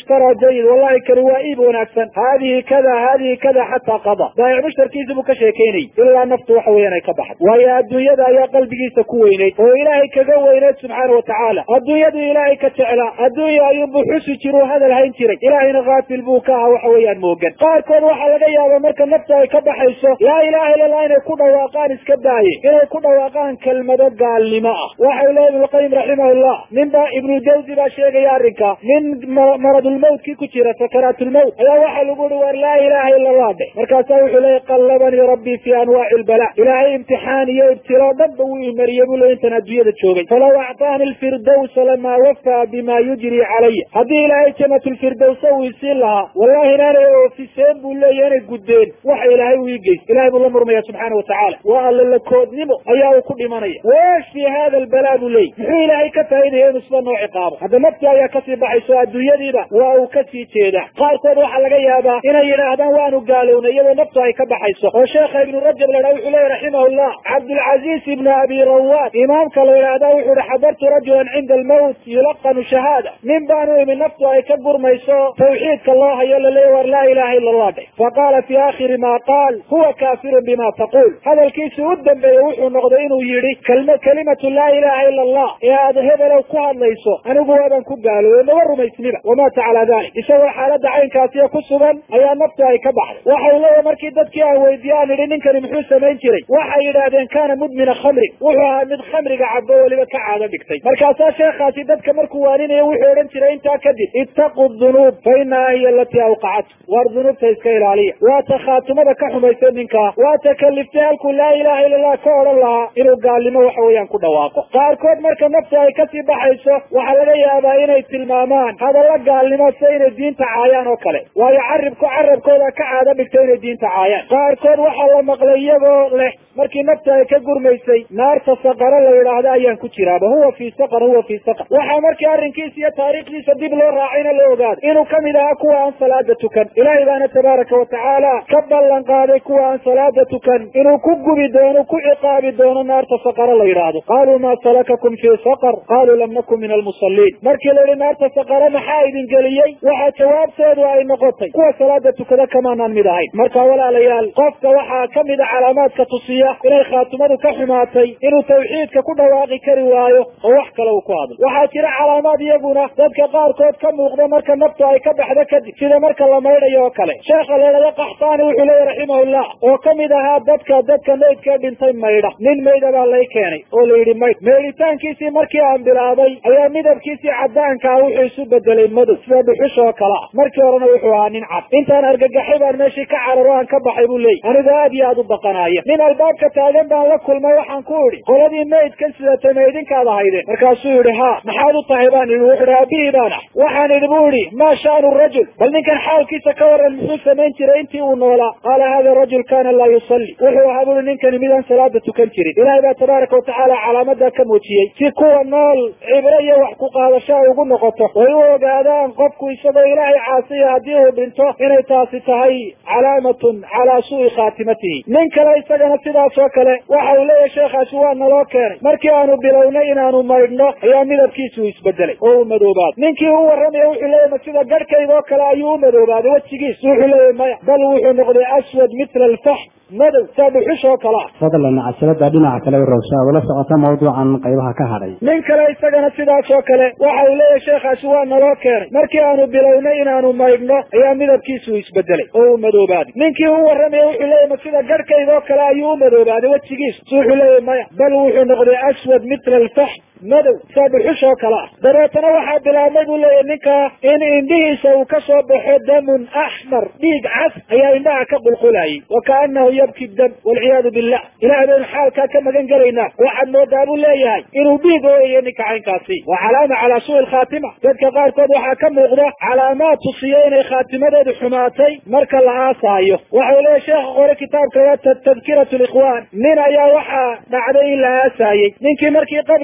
B: مشترى جيد والله كروائب ونكسن هذه كذا حتى قضى ضايع مشتركيز مكشيكيني إلا نفط وحوينا كبحت ويا الدنيا يا قلبي سكويني وإلهي كجويني سبحانه وتعالى الدنيا إلهي كتعلى الدنيا يبحث ترو هذا الهين تري إلهي نغات البوكاء وحويا موجن قال كون وحلا جاي ومرك نفط كبحيسه لا إله إلا الله إن يكون واقعا اسكداي إن يكون واقعا كلمة قال لما وحلا ابن القيم رحمه الله من با ابن الجوزي باشيغ ياركا من مرض الموت كي كتيرة سكرات الموت يا واحد يقول لا إله إلا الله ده مركز وحلا قلبني ربي في أنواع البلاء إلهي امتحان ابتلاء ضبوي مريم له انت ندوية تشوغي فلو أعطاني الفردوس لما وفى بما يجري علي هذه إلهي كانت الفردوس ويسير لها والله أنا في سيب ولا يانا قدين وحي إلهي ويجي إلهي بالله مرمي سبحانه وتعالى وقال لك كود نمو أياه كل منية وإيش في هذا البلاء لي محي إلهي كفاين هي نصبان وعقابه هذا مبتع يا كسي بحيسوا الدنيا دي با وأو كسي تيدا قال كود وحا لغا يابا إنا ينادان وانو قالون يبا مبتع كبحيسوا وشيخ ابن رجب لروح إليه رحمه الله عبد العزيز ابن أبي رواد إمام كالولاده وحد حضرت رجلا عند الموت يلقن شهادة من بانو من نفسه يكبر ميسو توحيدك الله يلا ليور لا إله إلا الله ده. فقال في آخر ما قال هو كافر بما تقول هذا الكيس ودن بيوحو النقضين ويري كلمة لا إله إلا الله يا هذا لو كوهد ليسو أنا قوابا كقالوا نور ميسنبا ومات على ذلك يسوي حالة عين كاسية كسبا أيا نفسه يكبحر وحي الله مركدتك يا ويديان لنن كريم حسن مينكري وحي إذا كان مدمن خمر وحي من خمر قعبه ولبا كعادة بكتي مركاسا شيخاتي دادك مركوانين يوحي ورنترين تاكدد اتقوا الذنوب فإنها هي التي أوقعت والذنوب تسكيل عليها واتخاتم كحميسين منك واتكلفتها لكم لا إله إلا الله كور الله إنه قال لما وحويان كل واقع قال كود مركا نفسه يكسي بحيسه وحلقي أباين التلمامان هذا الله قال لما سين الدين تعايان وكله ويعربكو عربكو كعادة بكتين الدين تعايان قال كود وحلا مقليه له مركي نفسه كقر ميسي نار تصقر الله إلى هذا أيان كتيرابه هو في سقر وحا مركي أرنكيسية تاريخ لي سديب له راعين اللوغاد إنه كم إذا أكوى عن صلاتك إلهي بان تبارك وتعالى كبال لنقادك وعن صلاتك إنه كقب دون كعقاب دون نار تصقر الله إلى هذا قالوا ما سلككم في سقر قالوا لم نكن من المصلين مركي لي نار تصقر محايد قليي وحا جواب سيد وعي نقطي كوى صلاتك ذا كما ننمدهين مركا ولا ليال قفك وحا كم إذا علامات كتصيح إلهي خاتمه كحماتي إنه توحيدك كل واقي كروايه ووحك لو كوادل waxaa jira calaamad iyaguna dadka qaarkood ka muuqda marka naftu ay ka baxda kadib sida marka la meedayo kale sheekha leeyahay qaxtaani wuxuu leeyahay rahimahullah oo kamid ahaa dadka meydka dhintay meeyda nin meeyda baa lay keenay oo la yiri meeditaankiisii markii aan bilaabay ayaa midabkiisii cadaanka wuxuu isu bedelay madow sida dhuxusho kala markii horena wuxuu ahaa nin cad intaan argagaxay baan meeshii ka cararo aan ka baxay buu leeyahay aniga aad iyo aad u baqanaaya nin albaabka taagan baan la kulmay waxaan ku iri qoladii meydkan sida tameedinkaada haydeen markaasuu yiri maxaad u tahay baan idhi wuxuu aabihii baan ah waxaan idhi buu idhi maa shaanu rajul bal ninkan xaalkiisa ka waran muxuu samayn jiray intii uu noolaa qaala hada rajul kana laa yusalli wuxuu ahaa buli ninkani midaan salaada tukan jirin ilaahay baa tabaaraka watacaala calaamadaa ka muujiyey si kuwa nool cibro iyo wax ku qaadasho ay ugu noqoto way u ogaadaan qofku isagoo ilaahay caasiya haddii uu dhinto inay taasi tahay calaamatun calaa suui khaatimatihi nin kale isagana sidaas oo kale waxa uu leeyahay sheekhaasi waa naloo keenay markii aanu bilownay inaanu maydhno ayaa midabkiisu isbedelay oo uu madoobaad ninkii uu waramaya wuxuu leeyahay sida garhkayga oo kale ayuu u madoobaaday wejigiisu wuxuu leeyahay maya bal wuxuu noqday aswad mithla alfax madow saadhuxushoo kala
A: fadlan cajalada dhinaca kale rawshaa wala socota mawduucan qaybaha ka hadhay
B: nin kale isagana sidaas oo kale waxa uu leeyahay sheekhaasi waa naloo keenay markii aanu bilownay inaanu maydhno ayaa midabkiisu isbedelay oo uu madoobaaday ninkii uu waramaya wuxuu leeyahay sida garhkayga oo kale ayuu u madoobaaday wejigiisu wuxuu leeyahay maya bal wuxuu noqday aswad mithla alfax madow saadhuxushoo kala dabeetana waxaa bilaabmay buu leeyahay ninka in indhihiisa uu ka soo baxo damun axmar dhiig cas ayaa indhaha ka qulqulayay wakaanahu yabki dam walciyaadu billah ilaah baynu xaalkaa ka magan gelaynaa waxaad moodaa buu leeyahay inuu dhiig ooyayo ninka caynkaasi waa calaama calaa suui lkhaatima dadka qaarkood waxaa ka muuqda calaamaad tusiya inay khaatimadeedu xumaatay marka la aasaayo waxau leeyahay sheekha qore kitaabka tadkiratu likhwaan nin ayaa waxaa dhacday in la aasaayey ninkii markii qabrigiisii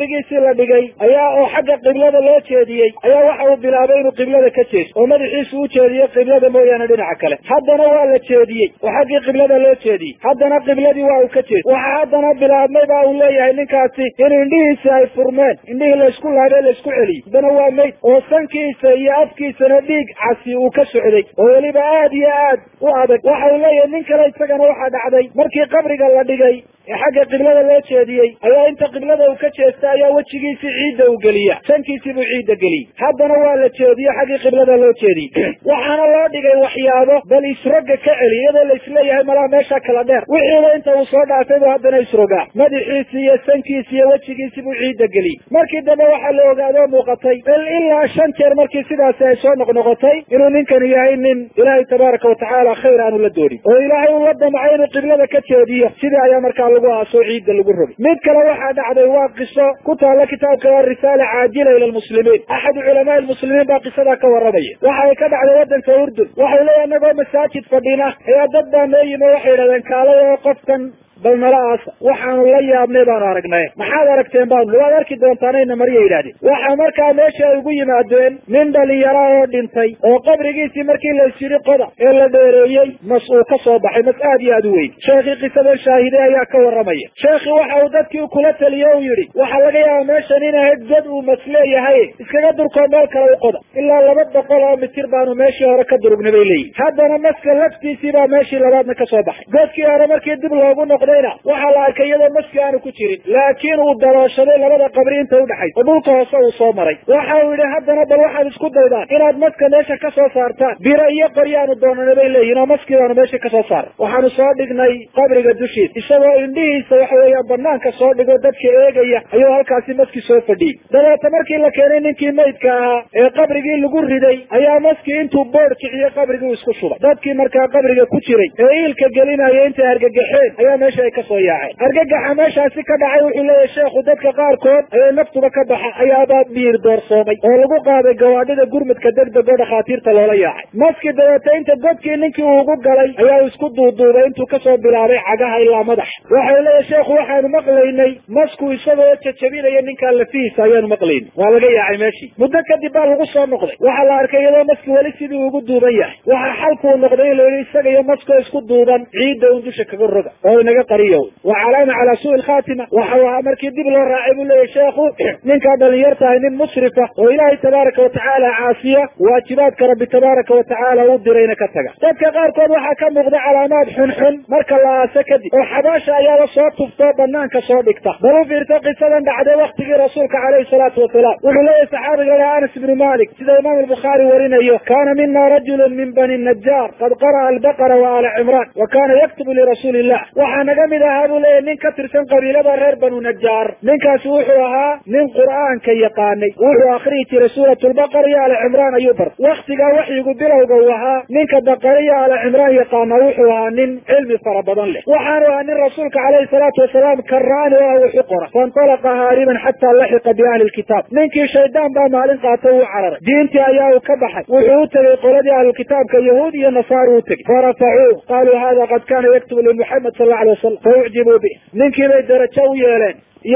B: la dhigay ayaa oo xagga qiblada loo jeediyey ayaa waxa uu bilaabay inuu qiblada ka jeesto oo madaxiisu u jeediyo qiblada mooyaane dhinaca kale. haddana waa la jeediyey oo xaggii qiblada loo jeediyey, haddana qibladii waa uu ka jeestay. waxa haddana bilaabmay baa uu leeyahay ninkaasi in indhihiisa ay furmeen, indhihii laysku laabay laysku celiyey. haddana waa mayd oo sankiisa iyo afkiisana dhiig casi uu ka socday oo weliba aad iyo aad u adag. waxa uu leeyahay nin kale isagana waxaa dhacday markii qabriga la dhigay ee xagga qiblada loo jeediyey ayaa inta qiblada uu ka jeesta ayaa wejigiisii ciidda u geliya, sankiisii buu ciidda geliyey. haddana waa la jeediye xaggii qiblada loo jeediyey. waxaana loo dhigay waxyaabo bal isroga ka celi, iyadoo la isleeyahay malaa meesha kala dheer. wixiiba inta uu soo dhaafay buu haddana isrogaa, madaxiisii iyo sankiisi iyo wejigiisii buu ciidda geliyey. markii dambe waxaa la ogaadoo muuqatay ilaa 5 jeer markii sidaasi ay soo noqnoqotay inuu ninkani yahay nin ilaahay tabaaraka watacaala khayr aanu la doonin oo ilaahay uu la damcay inuu qiblada ka jeediyo. sidii ayaa markaa lagu aasoo ciidda lagu rogay. mid kale waxaa dhacday waa qiso ku taalla kitaabka waa risaala caajila ila almuslimiin. axadu culamaa almuslimiin baa qisadaa ka warramaya. waxa ay ka dhacday waddanka urdun. waxay leeyahay anagoo masaajid fadhina ayaa dad baa noo yimi, waxay yidhahdeen kaalay oo qofkan bal nala aasa. waxaanu la yaabnay baanu aragnay. maxaad aragteen baanu? waad arki doontaanayna mariya yidhahdeen. waxa markaa meesha ay ugu yimaadeen nin dhalinyaro oo dhintay oo qabrigiisii markii la isyiri qoda ee la dheereeyey mas uu ka soo baxay, mas aad iyo aad u weyn. sheekhii qisadan shaahide ayaa ka warramaya. sheekhii waxa uu dadkii kula taliye u yidhi waxaa laga yaaba meeshan in ahayd god uu mas leeyahay, iskaga durkoo meel kale u qoda. ilaa 200 oo mitir baanu meeshii hore ka durugnay bay leeyihin. haddana maska laftiisii baa meeshii labaadna ka soo baxay. godkii hore markii dib loogu noqdo waxaa la arkay iyadoo maski aanu ku jirin, laakiin uu dalooshaday labada qabri inta udhaxaysa oo dhulka hoose uu soo maray. waxa uu yidhi haddana bal waxaad isku daydaan inaad maska meesha ka soo saartaan. biro iyo qoryaanu doonana bay leeyihin oo maskii baanu meesha ka soo saaray. waxaanu soo dhignay qabriga dushiisa, isagoo indhihiisa waxa weeyaan banaanka soo dhigo dadka eegaya ayuu halkaasi maski soo fadhiyey. dabeeta markii la keenay ninkii maydka ahaa ee qabrigii lagu riday ayaa maskii intuu boodh kiciyo qabrigii isku shubay. dadkii markaa qabriga ku jiray ee iilka gelinaya intay argagaxeen ayaa meesha ay ka soo yaaceen. argagaxa meeshaasi ka dhacay wuxuu leeyahay sheekhu dadka qaarkood ayay naftuba ka baxa ayaabaa biir doorsoomay oo lagu qaaday gawaadhida gurmudka degdeg oo dhakhaatiirta loola yaacay. maski dabeeta inta godkii ninkii uu ugu galay ayaa isku duuduubay intuu kasoo bilaabay cagaha ilaa madax. waxau leeyahay sheekhu waxaanu maqlaynay masku isagoo jajabinaya ninkaa lafihiisa ayaanu maqlaynay. waa laga yaacay meeshii. muddo kadib baa lagu soo noqday. waxaa la arkay iyadoo maski weli sidii ugu duuban yahay. waxaa xalkuu noqday in la yidhi isaga iyo maskoo isku duuban ciidda un dusha kaga roga oo inaga qariyo. وعلامة على سوء الخاتمة. وحوها مركي دب له راعب له شيخه من كان يرتاح من مسرفة وإلهي تبارك وتعالى عاصية واجباتك رب تبارك وتعالى ودرين كتغا تبكى غاركود وحا كمغدى علامات حنحن مرك الله سكدي وحباشا يا صوت تفتو بنانك صوبكتا بلو في ارتقي سلام بعد وقت رسولك عليه الصلاة والسلام. وحليه صحابي قال أنس بن مالك سيد الإمام البخاري ورنا كان منا رجل من بني النجار قد قرأ البقرة وآل عمران وكان يكتب لرسول الله. وحنا قمد هذا nin ka tirsan qabiilada reer banu najaar. ninkaasi wuxuu ahaa nin qur'aanka yaqaanay, wuxuu akhriyi jiray suuratu lbaqara iyo alcimraan ayuu bar. waktigaa waxyigu bilowga uu ahaa ninka baqara iyo alcimraan yaqaana wuxuu ahaa nin cilmi fara badan leh. waxaanu ahaa nin rasuulka calayhi salaatu wasalaam karaani oo ah wuxu qora. faintalaqa haariban xataa laxiqa biahli lkitaab. ninkii shaydaan baa maalin qaata uu cararay, diintii ayaa uu ka baxay. wuxuu u tegey qoladii ahlulkitaabka yahuud iyo nasaari u tegey. farafacuu qaaluu hada qad kana yaktubu limuxamed sal alla alay wasalam faucjibuu bih. ninkii bay darajo u yeeleen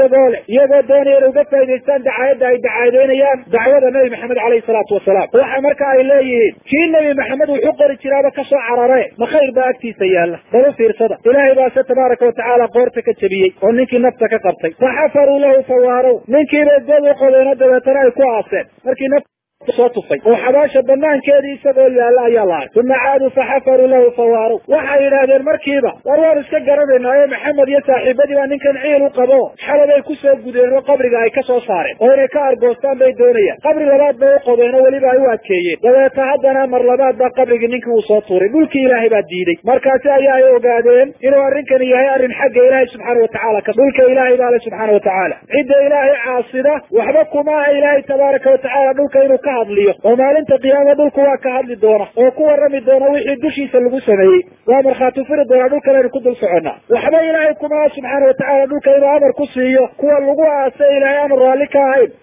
B: iyagoo doonaya in uga faa'idaystaan dacaayadda ay dacaadeynayaan dacwada nebi maxamed calayhi salaatu wasalaam. waxa marka ay leeyihiin kii nebi maxamed wuxuu qori jiraaba ka soo carare ma khayr baa agtiisa yaalla. bal u fiirsada, ilaahay baa se tabaaraka watacaala qoorta ka jebiyey oo ninkii nafta ka qabtay. faxafaruu lahu fawaarow. ninkiibay god u qodeeno dabeetana ay ku aaseen. markii soo tufay oo xabaasha banaankeedii isagoo yaalla ayaa la arkay. uma caaduu faxafaruu lahu fawaarow. waxay yidhaahdeen markiiba waan iska garanaynaayo maxamed iyo saaxiibadii baa ninkan ciil u qabo xalabay ku soo gudeen oo qabriga ay ka soo saareen oo inay ka argoostaan bay doonayaan. qabri labaad bay u qodeen oo weliba ay u adkeeyeen. dabeeta haddana mar labaad baa qabrigii ninkii uu soo tuuray. dhulkii ilaahay baa diiday. markaasi ayaa ay ogaadeen inuu arrinkani yahay arrin xagga ilaahay subxaana watacaala ka dhulka ilaahay baa le subxaana watacaala. cidda ilaahay caasida waxba kuma aha ilaahay tabaaraka watacaala dhulka inuu ka hadliyo oo maalinta qiyaama dhulku waa ka hadli doona oo ku warrami doona wixii dushiisa lagu sameeyey. waa markhaati furi doona dhulkan aynu ku dul soconnaa. waxba ilaahay kuma aha subxaana watacaala dhulka inuu amar ku siiyo kuwa lagu aasay ilaahay amar raalli ka ahayn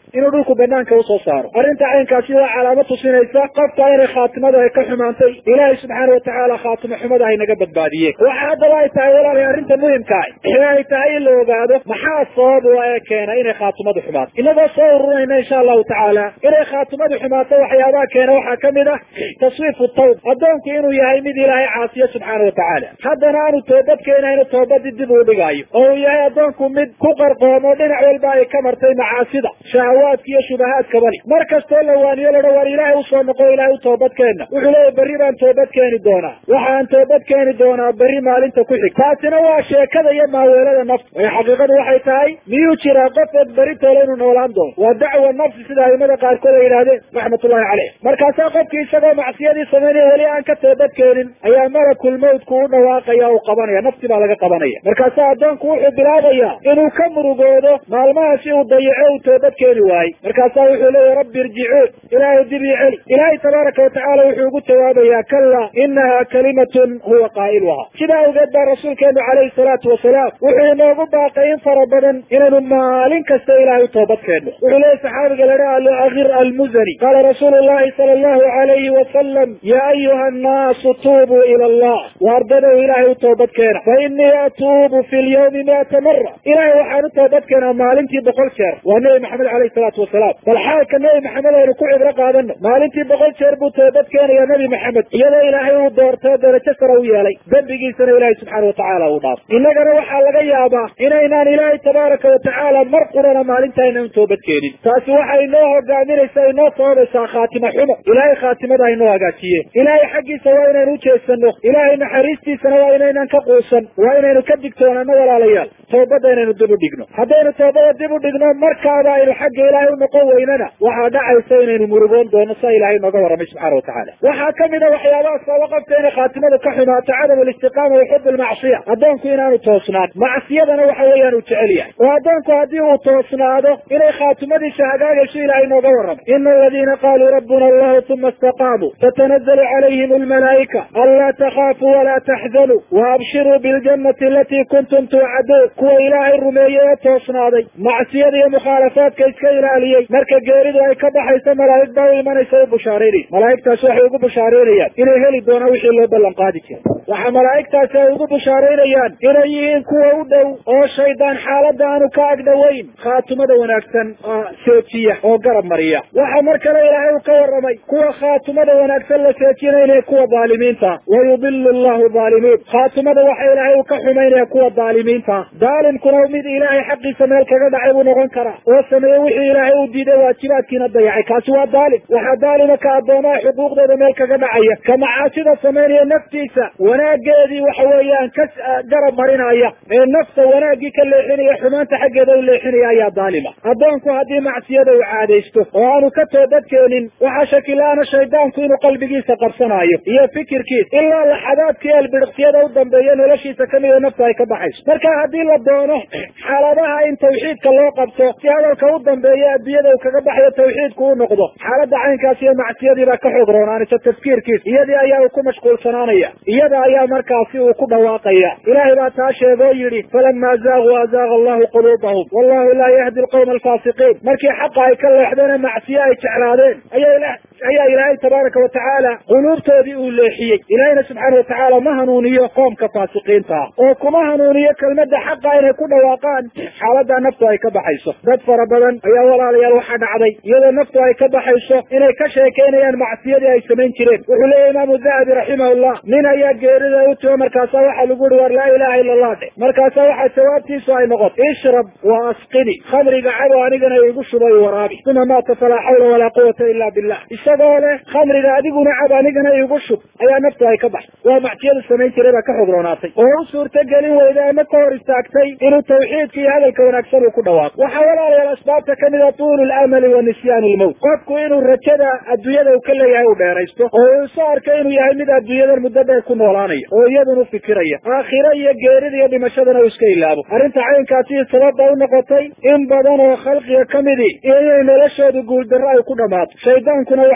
B: inuu dhulku banaanka usoo saaro. arrinta caynkaasi waa calaamad tusinaysa qofka inay khaatimada ay ka xumaantay. ilaahay subxaana watacaala khaatimo xumada haynaga badbaadiye. waxa haddaba ay tahay walaalay arrinta muhimka ah ay tahay in la ogaado maxaa sabab u ee keena inay khaatimadu xumaato. inagoo soo ururayna insha allahu tacaala inay khaatimadu xumaato waxyaabaha keena waxaa kamid ah taswiifu tawb, addoonku inuu yahay mid ilaahay caasiyo subxaana watacaala, haddana aanu toobad keenayno toobadii dib uu dhigayo, oo uu yahay addoonku mid ku qarqoomo dhinac walba ay ka martay macaasida, shahawaadka iyo shubahaadka bali. mar kastoo la waaniyo ladha war ilaahay usoo noqo, ilaahay u toobad keenna, wuxuu leeyahy berri baan toobad keeni doonaa, waxaan toobad keeni doonaa berri maalinta ku xig. taasina waa sheekada iyo maaweelada nafta. ee xaqiiqadu waxay tahay miyuu jiraa qofeed beritoole inuu noolaan doono? waa dacwa nafsi sida aimada qaarkood ay yidhahdeen raxmatullahi caleyh. markaasaa qofkii isagoo macsiyadii samaynaya weli aan ka toobad keenin ayaa malakul mawtku u dhawaaqaya, u qabanaya, nafti baa laga qabanaya. markaasaa addoonku wuxuu bilaabayaa inuu ka murugoodo maalmahaasi uu dayaco uu toobad keeni waayey. markaasaa wuxuu leeyahy rabbi irjicuun, ilaahay dib ii celi. ilaahay tabaaraka watacaala wuxuu ugu jawaabayaa kalla inaha kalimatun huwa qaa'iluha. sidaa awgeed baa rasuulkeenu calayhi salaatu wasalaam wuxuu inoogu baaqay in fara badan inaynu maalin kasta ilaahay u toobad keenno. wuxuu leeyahy saxaabiga ladhaha al-akhir almuzani qaala rasuulu llahi sala allahu alayhi wasalam yaa ayuha annaasu tuubuu ila allah, waardadow ilaahay u toobad keena, fa innii atuubu fi lyawmi 100 mara. ilaahay waxaan u toobad keenaa maalintii 100 jeer. waa nebi maxamed calayhi salaatu wasalaam. bal xaalka nebi maxamed aynu ku cibro qaadano, maalintii 100 jeer buu toobad keenaya nebi maxamed, iyadoo ilaahay uu doortay darajo sare u yeelay, dembigiisana ilaahay subxaana watacaala uu dhaaf. innagana waxaa laga yaabaa inaynaan ilaahay tabaaraka watacaala mar qurana maalinta aynaan toobad keenin. taasi waxay inoo hogaaminaysaa, inoo sababaysaa khaatima xumo. ilaahay khaatimada haynoo hagaajiye. ilaahay xaggiisa waa inaynu ujeedsano, ilaahay naxariistiisana waa inaynan ka quusan, waa inaynu ka digtoonano walaalayaal. toobadda inaynu dib u dhigno. haddaynu toobada dib u dhigno markaaba aynu xagga ilaahay u noqon weynana waxaa dhacaysa inaynu murugoon doono sa ilaahay nooga warramay subxaana watacaala. waxaa kamid a waxyaabaha sababa qofka inay khaatimadu ka xumaato cadamu listiqaama wa xub almacsiya, addoonku inaanu toosnaan. macsiyadana waxa weeyaan uu jecel yahay. oo addoonku haddii uu toosnaado inay khaatimadiisa hagaagayso ilaahay nooga warramay. ina aladiina qaaluu rabbuna allahu uma istaqaamuu tatanazzalu calayhim almalaa'ika anlaa takhaafuu walaa taxzanuu waabshiruu biljannati alatii kuntum tuucaduun. kuwa ilaahay rumeeyey ee toosnaaday, macsiyada iyo mukhaalafaadka iska ilaaliyey, marka geeridu ay ka baxayso malaa'ig baa u imanaysa u bushaaraynaysa. malaa'igtaasi waxay ugu bushaaraynayaan inay heli doonaan wixii loo ballan qaadi jiray. waxa malaa'igtaasi ay ugu bushaaraynayaan inay yihiin kuwa u dhow oo shaydaan xaaladda aanu ka agdhoweyn, khaatimada wanaagsan seejiya oo garab mariya. waxa mar kale ilaahay uu ka warramay kuwa khaatimada wanaagsan la seejinayna kuwa dhaalimiinta, wayudilu allahu dhaalimiin. khaatimada waxa ilaahay uu ka xumaynaya kuwa dhaalimiinta. dhaalimkuna mid ilaahay xaqiisa meel kaga dhacay buu noqon karaa, oo sameeye wixii ilaahay uu diiday waajibaadkiina dayacay. kaasi waa dhaalim. waxaa dhaalima ka addoomaha xuquuqdooda meel kaga dhacaya, ka macaasida samaynaya naftiisa wanaageedii waxa weeyaan ka garab marinaya, ee nafta wanaaggii ka leexinaya, xumaanta xaggeeda u leexinaya ayaa dhaalima. addoonku haddii macsiyada uu caadaysto oo aanu ka toobad keenin, waxaa shakila-aana shaydaanku inuu qalbigiisa qabsanaayo iyo fikirkiisa ilaa laxadaadkii albiriqsiyada u dambeeya noloshiisa kamida nafta ay ka baxayso. marka haddii la doono xaaladaha in tawxiidka loo qabto si hadalka u dambeeya adduunyada uu kaga baxayo tawxiidku u noqdo, xaaladda caynkaas iyo macsiyadiibaa ka xoog roonaanaysa tafkiirkiisa, iyadii ayaa uu ku mashquulsanaanaya, iyada ayaa markaasi uu ku dhawaaqaya. ilaahay baa taa sheegoo yidhi falamaa zaaquu azaaqa allahu quluubahum wallahu laa yahdi alqawma alfaasiqiin. markii xaqa ay ka leexdeen ee macsiye ay jeclaadeen ayaa ilaahay tabaaraka watacaala quluubtoodii uu leexiyey. ilaahayna subxaana watacaala ma hanuuniyo qoomka faasiqiinta ah, oo kuma hanuuniyo kelmadda xaqa inay ku dhawaaqaan xaaladda naftu ay ka baxayso. dad fara badan ayaa walaalayaal waxaa dhacday iyadoo naftu ay ka baxayso inay ka sheekaynayaan macsiyadii ay samayn jireen. wuxuu leeyahy imaamu dahabi raximahullah, nin ayaa geerida u timo, markaasaa waxaa lagu yihi war laa ilaha ila allah dhe. markaasaa waxaa jawaabtiisu ay noqotay ishrab wa asqini, khamriga cabo anigana igu shubay waraabi. uma maata falaa xawla walaa quwata ila billah. isagoo leh khamriga adiguna cab anigana igu shub ayaa naftu ay ka baxay. waa macsiyadu samayn jiray baa ka xogroonaatay oo u suurtagelin weyda ama ka hor istaagtay inuu tawxiidka iyo hadalka wanaagsan uu ku dhawaaqo. waxaa walaalayaal asbaabta kamid a tuulu lamali wa nisyaan lmowt, qofku inuu rajada adduunyada uu ka leeyahay uu dheeraysto oo uu soo arkay inuu yahay mid adduunyadan muddo dheer ku noolaanaya oo iyaduna fikiraya aakhiro iyo geerida iyo dhimashadana uu iska ilaabo. arrinta caynkaasi sababba u noqotay in badan oo khalqiga kamidi inay noloshoodu guuldarro ay ku dhammaato. shaydaankuna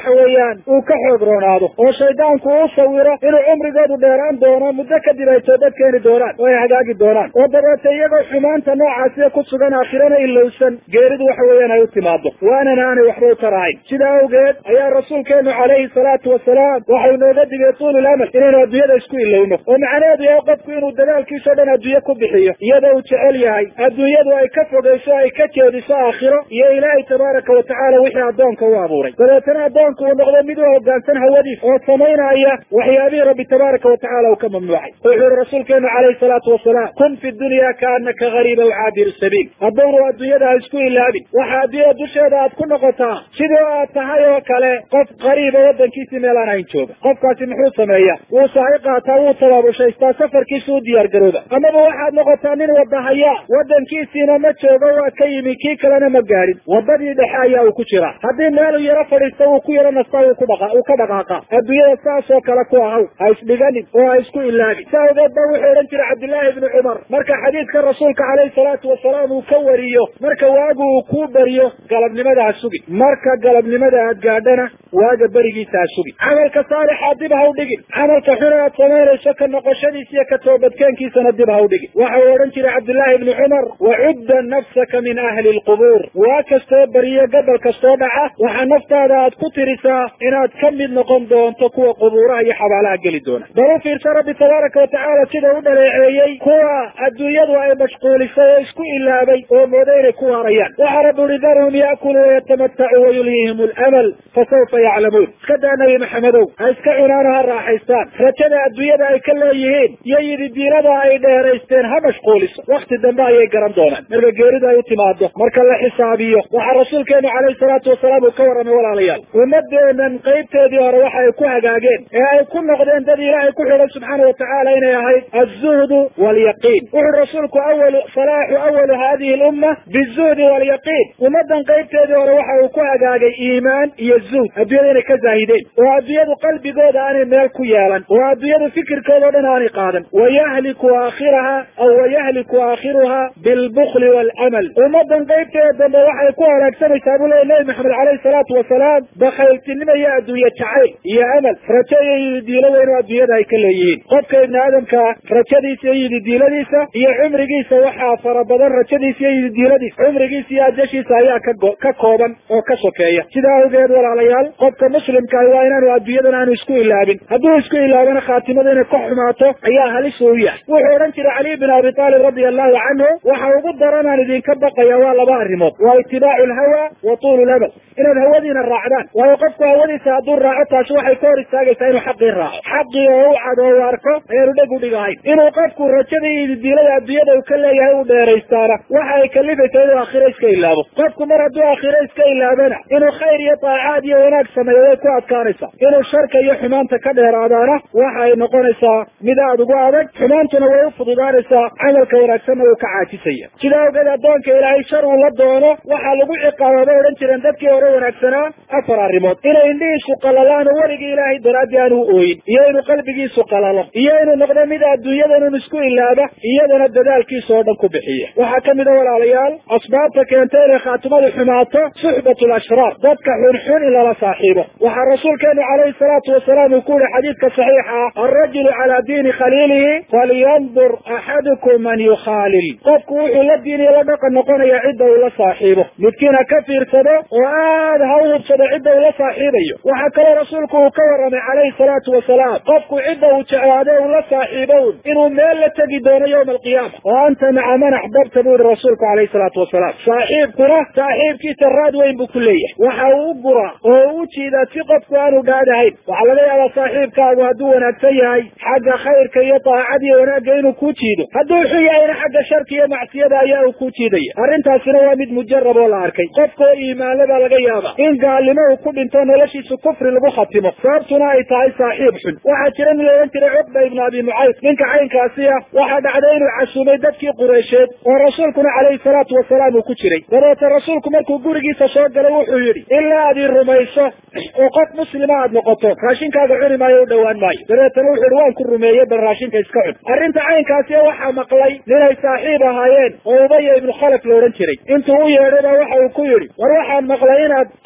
B: waxa weeyaan uu ka xoog roonaado oo shaydaanku u sawiro inuu cumrigoodu dheeraan doono muddo kadib ay toobad keeni doonaan oo ay hagaagi doonaan oo dabeete iyagoo xumaanta noocaasiya ku sugan aakhirana ilowsan geeridu waxa weeyaan ay u timaado waanana aanay waxba u tarahayn sidaa awgeed ayaa rasuulkeenu calayhi salaatu wasalaam waxau nooga digay tuulul amal inaynu adduunyada isku ilowno oo macnaheedu yahay qofku inuu dadaalkiisao dhan adduunye ku bixiyo iyadoo uu jecel yahay adduunyadu ay ka fogayso ay ka jeediso aakhiro iyo ilaahay tabaaraka watacaala wixii addoonka u abuuray dabeetana addoonku uu noqdo mid u hoggaansan hawadiis oo samaynaya waxyaabihii rabbi tabaaraka watacaala uu ka mamnuucay wuxuu yihi rasuulkeenu calayhi salaatu wasalaam kun fi dunya kaanaka gariiba caabiru sabiil addoon oo adduunyada ha isku ilaabin waxa adduunyada dusheeda aad ku noqotaa sidoo aad tahay oo kale qof qariiba waddankiisii meelaan hayn jooga qofkaasi muxuu sameeyaa wuu sahay qaataa wuu tabaabushaysta safarkiisa u diyaar garooba amaba waxaad noqotaa nin wadahaya waddankiisiina ma joogo waa ka yimi kii kalena ma gaadhin waddadii dhexe ayaa uu ku jiraa haddii meel uu yaro fadhiista wuu ku yaro nastaa uu ka dhaqaaqa adduunyada saasoo kale ku ahaw ha isdhiganin oo ha isku ilaabin saa ogeed ba wuxuu odhan jiray cabdillaahi ibni cumar marka xadiidka rasuulka calayhi salaatu wasalaam uu ka wariyo marka waagu uu kuu beriyo galabnimada ha sugin marka galabnimada aad gaadhana waaga berigiisa ha sugin camalka saalixaa dib ha u dhigin camalka xun aad samaynayso ka noqoshadiisa iyo ka toobadkeenkiisana dib ha u dhigin waxa uu odhan jiray cabdillaahi ibni cumar wacudda nafsaka min ahli lqubuur waa kastoo beriyo gabal kastoo dhaca waxaa naftaada aad ku tirisaa inaad ka mid noqon doonto kuwa qubuuraha iyo xabaalaha geli doona bal u fiirsa rabbi tabaaraka watacaala sida u dhaleeceeyey kuwa adduunyadu ay mashquulisay oo isku ilaabay oo mooday inay ku waarayaan waxa rabbi uhi darhum ya'kuluu wayatamatacuu wayulhiihim alamal fasawfa yaclamuun iska daa nabi maxamedow ha iska cunaano ha raaxaystaan rajada adduunyada ay ka leeyihiin iyo yididiilada ay dheeraysteen ha mashquuliso wakti dambe ayay garan doonaan marka geeridu ay u timaado marka la xisaabiyo waxaa rasuulkeenu calayhi salaatu wasalaam uu ka warramay walaalayaal ummadeennan qaybteedii hore waxa ay ku hagaageen ee ay ku noqdeen dad ilaahay ku xidhan subxaana watacaala inay ahayd alzuhdu waalyaqiin wuxuu rasuulku salaaxu awalu haadihi lumma bizuhdi waalyaqiin ummaddan qaybteedii hore waxa uu ku hagaagay iimaan iyo zuhd adduunyada inay ka zaahideen oo adduunyadu qalbigooda aanay meel ku yeelan oo adduunyadu fikirkooda o dhan aanay qaadan wayahliku aakhiraha aw wayahliku aakhiruha bilbukli waalamal ummaddan qaybteeda dambe waxay ku halaagsanaysaa buu leeya nebi maxamed calayhi salaatu wasalaam bakhayltinimo iyo adduunye jacayl iyo amal rajo iyo yididiilada inuu adduunyada ay ka leeyihiin qofka ibni aadamka rajadiisa iyo yididiiladiisa iyo cumrigiisa waxaa fara badan rajadiisa iyo yididiiladiisa cumrigiisa iyo ajashiisa ayaa ka kooban oo ka sokeeya sidaa awgeed walaalayaal qofka muslimkaah waa inaanu adduunyadan aanu isku ilaabin hadduu isku ilaabana khaatimada inay ka xumaato ayaa halis u yahay wuxuu odhan jiray cali bin abi taalib radia allahu canhu waxa ugu daranaan idinka baqaya waa laba arrimood waa itibaacu lhawa wa tuulu lamal inaad hawadiina raacdaan waayo qofku hawadiisa hadduu raaco taasi waxay ka hor istaagaysaa inuu xaqii raaco xaqii oo u cad oo u arko ayaanu dheg u dhigahayn inuu qofku rajada iyo yididiilada adduunyada uu ka leeyahay u dheeraystaana waxa ay kalifaysaa inuu aakhiro iska ilaabo qofku mar hadduu aakhiro iska ilaabana inuu khayr iyo taacaad iyo wanaag sameeyo way ku adkaanaysaa inuu sharka iyo xumaanta ka dheeraadaana waxa ay noqonaysaa mid aad ugu adag xumaantuna way u fududaanaysaa camalka wanaagsanna wuu ka caajisaya sidaa awgeed addoonka ilaahay shar uu la doono waxaa lagu ciqaaba bay odhan jireen dadkii hore wanaagsanaa afar arrimood inay indhihiisu qalalaan oo weligii ilaahay daraaddii aanu u ooyin iyo inuu qalbigiisu qalalo iyo inuu noqdo mid adduunyadanun isku ilaaba iyadana dadaalkiisa oo dhan ku bixiya waxaa ka mid a walaalayaal asbaabta keenta inay khaatimadu xumaato suxbatu lashraar dadka xunxun in lala saaxiibo waxaa rasuulkeenu calayhi salaatu wasalaam uu ku yihi xadiidka saxiixa ah alrajulu calaa diini khaliilihi falyandur axadukum man yukhaalil qofku wuxuu la diiniyo la dhaqan noqonaya cidda uu la saaxiibo midkiin ha ka fiirsado oo aad ha u hubsado cidda uu la saaxiibayo waxaa kaloo rasuulku uu ka warramay calayhi salaatu wasalaam qofku cidda uu jeclaado uu la saaxiibown inuu meel la tegi doono yowma alqiyaama oo anta maca man axbabta buu yihi rasuulku calayhi salaatu wasalaam saaxiibkuna saaxiibkiisa raad weyn buu ku leeyahay waxa uu u guraa oo u jiidaa si qofku aanu dhaadhahayn waxaa laga yaabaa saaxiibkaagu hadduu wanaagsan yahay xagga khayrka iyo daacad iyo wanaagga inuu kuu jiido hadduu xun yahayna xagga sharka iyo macsiyada ayaa uu kuu jiidaya arrintaasina waa mid mujarab oo la arkay qofka oo iimaanle baa laga yaaba in gaalnimo uu ku dhinto noloshiisu kufri lagu khatimo sababtuna ay tahay saaxiib xun waxaa jira nin la odhan jiray cuqba ibnu abi mucayd ninka caynkaasi ah waxaa dhacday inuu casuumay dadkii qureysheed oo rasuulkuna calayhi salaatu wasalaam uu ku jiray dabeete rasuulku markuu gurigiisa soo galay wuxuu yidhi ilaa aad ii rumayso oo qof muslima aad noqoto raashinkaaga cuni maayo u dhowaan maayo dabeetana wuxuu yidhi waan ku rumeeyey bal raashinka iska cun arrinta caynkaasi waxaa maqlay ninay saaxiib ahaayeen oo ubaya ibnu khalaf la odhan jiray intuu u yeedhay baa waxa uu ku yidhi war waxaan maqlay inaad anaka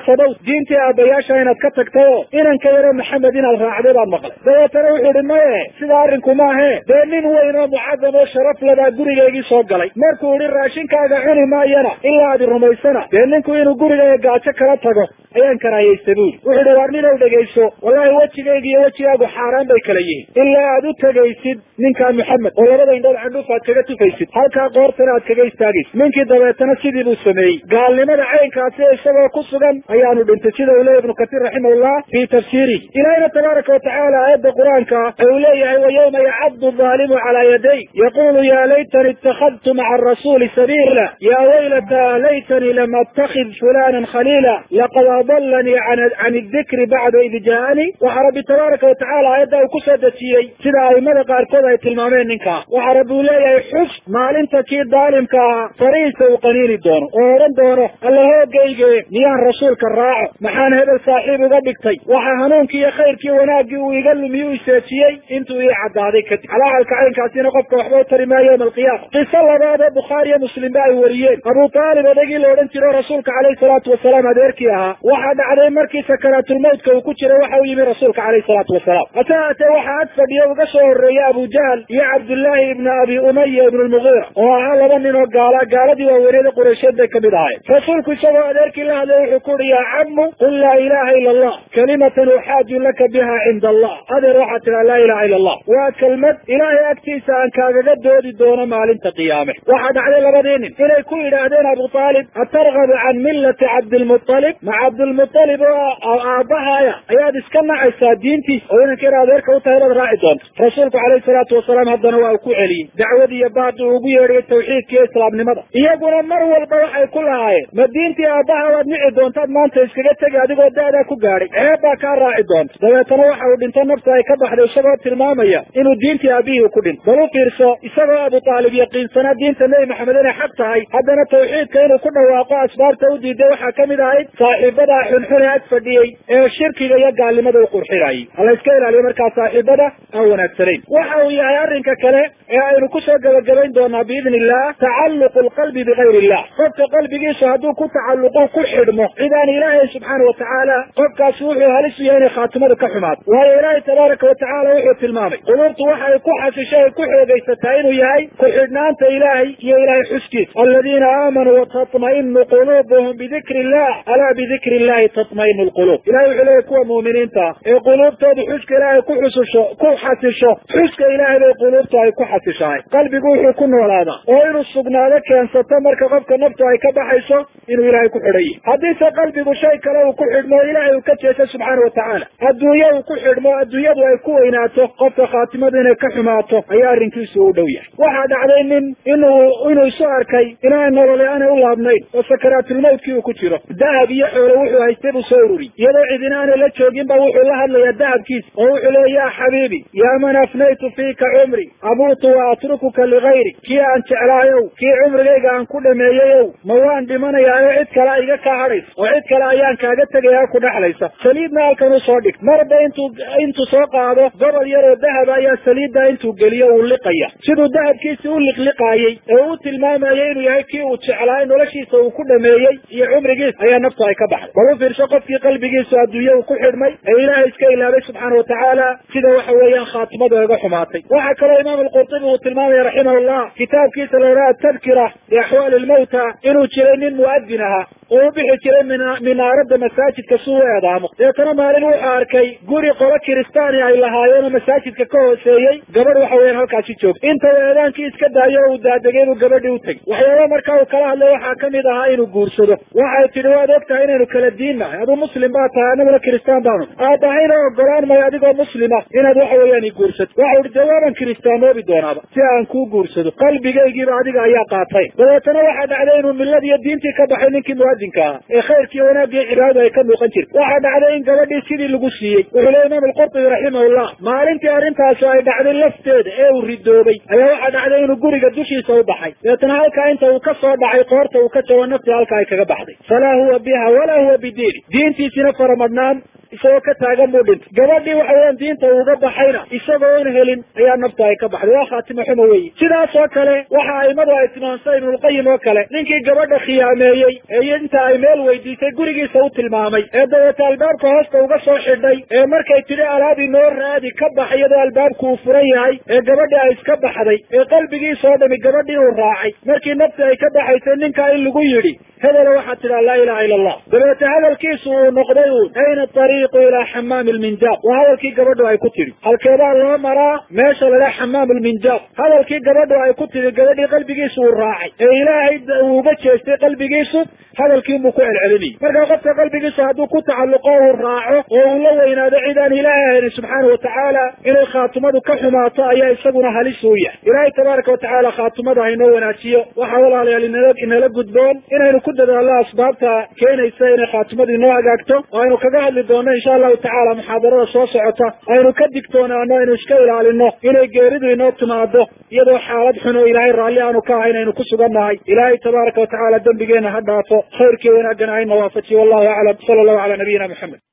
B: sabawt diintii aabbayaasha inaad ka tagtay oo inanka yaro maxamed inaad raacday baad maqlay. dabeetana wuxuu ihi maye sidaa arrinku maahe dee nin weyn oo mucadam oo sharaf lebaa gurigaygii soo galay, markuu ihi raashinkaaga cuni maayana ilaa aad rumaysana dee ninku inuu gurigayga gaajo kala tago ayaan karaahiyeysta buuri. wuxuu ihi waar ninow dhegayso, wallaahi wejigayga iyo wejigaagu xaaraan bay kala yihiin ilaa aad u tegaysid ninkaa maxamed oo labada indhood candhuuf aad kaga tufaysid, halkaa qoortana aad kaga istaagaysid. ninkii dabeetana sidii buu sameeyey. gaalnimada caynkaasi isagoo ku sugan ayaanu dhintay, sida uu leeyahy ibnu kasiir raximahullah fii tafsiirihi. ilaahina tabaaraka watacaala aayadda qur-aanka uu leeyahay wayawma yacaddu aalimu calaa yaday yaqulu ya laytani ittakhadtu maca arasuuli sabiila ya waylata laytanii lam attakhid fulanan khaliila laqad adalanii can idikri bacda id ja'anii. waxaa rabbi tabaaraka watacaala aayadda uu ku soo dejiyey sida aimada qaarkood ay tilmaameen ninkaa. waxaa rabbi uu leeyahay xus maalinta kii daalimka ah farihiisa uu qaniini doono oo odhan doono alla hoogayge miyaan rasuulka raaco, maxaan hebel saaxiib uga dhigtay, waxa hanuunkii iyo khayrkii wanaaggii uu iga lumiyuu iseejiyey intuu ii caddaaday kadib. calacalka caynkaasina qofka waxba u tari maayo yowma alqiyaama. qiso labaad oo bukhaariyo muslimba ay wariyeen, abu taalib odagii la odhan jiro rasuulka calayhi salaatu wasalaam adeerkii ahaa, waxaa dhacday markii sakaraatulmawtka uu ku jiray waxa u yimi rasuulka calayhi salaatu wasalaam. hase haatee waxaa ag fadhiya uga soo horreeyey abu jahl iyo cabdullaahi ibnu abi umaya ibnu lmugiira oo ahaa laba nin oo gaaladii waaweynada qureysheed bay kamid ahayd. rasuulku isagoo adeerkii la hadlay wuxuu ku uhi yaa camu qul laa ilaha ila allah kalimatan uxaaju laka biha cinda allah. adeer waxaad tiraa laa ilaha ila allah, waa kelmad ilaahay agtiisa aan kaagaga doodi doono maalinta qiyaame. waxaa dhacday labadii nin inay ku yidhaahdeen abu aalib atargabu can millati cabdilmualib, ma cabdilmualib oo aabbahaaya ayaad iska nacaysaa diintiis oo inankeena adeerka u tahay inaad raaci doonto. rasuulku calayhi salaatu wasalaam haddana waa uu ku celiyey dacwadii iyo baaqii uu ugu yeedhiyey tawxiidka iyo islaamnimada. iyaguna mar walba waxay ku lahaayeen ma diintii aabbaha waad nici doontaad maanta iskaga tegi adigoo da'daa ku gaadhay, ceeb baa kaa raaci doonta. dabeetana waxa uu dhinto nafta ay ka baxday isagoo tilmaamaya inuu diintii aabbihii ku dhinto. bal u fiirso, isagoo abu taalib yaqiinsanaa diinta nebi maxamed inay xaq tahay, haddana tawxiidka inuu ku dhawaaqo asbaabta u diiday waxaa ka mid ahayd saaxiibadaa xunxun ee ag fadhiyey ee shirkiga iyo gaalnimada u qurxinayay. hala iska ilaaliyo markaa saaxiibada aan wanaagsanayn. waxa uu yahay arrinka kale ee aynu ku soo gabagabayn doonaa biidni illah tacalluqu alqalbi bigayri illah. qofka qalbigiisu hadduu ku tacalluqu ku xidhmo cidaan ilaahay subxaana watacaala, qofkaasi wuxuu halis u yahay inay khaatimadu ka xumaato. waayo ilaahay tabaaraka watacaala wuxuu tilmaamay quluubtu waxa ay ku xasisho ay ku xoogaysataa inuu yahay ku xidhnaanta ilaahay iyo ilaahay xuskiisa. aladiina aamanuu watatma'inu quluubuhum bidikri illah alaa bidikri illahi tatma'inu lquluub. ilahay wuxuu leeyahy kuwa muuminiinta ee quluubtoodu xuska ilaahay ku xasisho xuska ilaahay bay quluubtu ay ku xasishahay. qalbigu wuxuu ku noolaadaa oo inuu sugnaado keensato marka qofka naftu ay ka baxayso inuu ilaahay ku xidhan yahy. haddiise qalbigu shay kale uu ku xidhmo ilaahay uu ka jeeso subxaana watacaala, adduunye uu ku xidhmo adduunyadu ay ku weynaato, qofka khaatimadu inay ka xumaato ayaa arrinkiisu u dhow yahay. waxaa dhacday nin inuu isu arkay inaan nolole aanay u laabnayn oo sakaraatulmawtkii uu ku jiro. dahab iyo xoolo wuxuu haystay buu soo ururiyey, iyadoo cidina aanay la joogin ba wuxuu la hadlayaa dahabkiisa oo wuxuu leeya yaa xabiibi yaa man afnaytu fiika cumri amuutu wa atrukuka ligayri. kii aan jeclaayow, kii cumrigayga aan ku dhameeyeyow, ma waan dhimanayaayo cid kale iga kaa hadhaysa oo cid kale ayaan kaaga tegayaa ku dhexlaysa. saliidna halkan u soo dhig. marba intuu soo qaado gobol yaroo dahaba ayaa saliidda intuu geliyo uu liqaya. siduu dahabkiisi u liqliqaayey ee uu tilmaamayay inuu yahay kii uu jeclaayo noloshiisa uu ku dhameeyey iyo cumrigiisa ayaa naftu ay ka baxday. bal u fiirso qofkii qalbigiisu adduunye uu ku xidhmay ee ilaahay iska ilaabay subxaana watacaala sida waxa weeyaan khaatimadu ay uga xumaatay. waxaa kaloo imaam alqurtubi uu tilmaamaya raximahullah kitaabkiisa la yidhaha tadkira biaxwaali lmawta inuu jiray nin mu'adin ahaa oo u bixi jiray minaaradda masaajidka si u eedaamo. deetana maalin wuxuu arkay guri qolo kiristaani ay lahaayeen oo masaajidka ka hooseeyey gabadh waxa weeyaan halkaasi joogta. inta uu eedaankii iska daayo oo uu daadegay buu gabadhii u tegey. waxyaaba markaa uu kala hadlay waxaa ka mid ahaa inuu guursado. waxay tidhi waad og tahay inaynu kala diin nahay, aduu muslim baa tahay anaguna kiristaan baanu, aabahayna ogolaan mayo adigoo muslima inaad waxa weeyaan i guursato. waxau ihi jawaaban kiristaanoobi doonaaba si aan kuu guursado, qalbigaygiiba adiga ayaa qaatay. dabeetana waxaa dhacday inuu milladii iyo diintii ka baxay ninkii mu'adinka ahaa ee khayrkii wanaagii cibaadadu ay ka muuqan jirta. waxaa dhacday in gabadhii sidii lagu siiyey. wuxuu leey imaam alqurtubi raximahullah maalintii arrintaasi ay dhacday lafteeda ee uu ridoobay ayaa waxaa dhacday inuu guriga dushiisa u baxay. deetana halkaa inta uu ka soo dhacay qoorta uu ka jabo naftii halka ay kaga baxday. falaa huwa biha walaa huwa bidiini. diintiisina faramadhnaan isagoo ka taagan buu dhintay gabadhii waxa weeyaan diinta uga baxayna isagoo oon helin ayaa nafta ay ka baxday waa khaatimo xumo weeye sidaas oo kale waxa aimadu ay tilmaamsay ibnulqayim oo kale ninkii gabadha khiyaameeyey ee inta ay meel weydiisay gurigiisa u tilmaamay ee dabeeta albaabka hoosta uga soo xidhay ee markay tidhi alaab inoo raadi ka bax iyadoo albaabku uu furan yahay ee gabadhii ay iska baxday ee qalbigiisa oo dhami gabadhii uu raacay markii nafti ay ka baxaysay ninkaa in lagu yidhi hebela waxaad tidhaha laa ilaha ila allah dabeeta hadalkiisu uu noqday uun ayna ariiqu ilaa xamaami lminjaab waa hadalkii gabadhu ay ku tidhi halkeedaa loo maraa meesha ladhaha xamaam lminjaab hadalkii gabadhu ay ku tidhi gabadhii qalbigiisu uu raacay ee ilaahay uu uga jeestay qalbigiisu hadalkiinbuu ku celcelinayay markaa qofka qalbigiisu hadduu ku tacalluqo uu raaco oo uu la weynaado cidaan ilaahay ahaynin subxaana watacaala inay khaatimadu ka xumaato ayaa isaguna halis u yahay ilaahay tabaaraka watacaala khaatimada haynoo wanaajiyo waxaa walaalayaal inala gudboon inaynu ku dadaallo asbaabta keenaysa inay khaatimadu inoo hagaagto oo aynu kaga hadli doono insha allahu tacaala muxaadarada soo socota aynu ka digtoonaano aynu iska ilaalino inay geeridu inoo timaado iyadoo xaalad xun oo ilaahay raalli aanu ka ahayn aynu ku sugannahay ilaahay tabaaraka watacaala dembigeena ha dhaafo khayrkii wanaagana hayna waafajiyo wallahu aclam sala allahu calaa nabiyina maxamed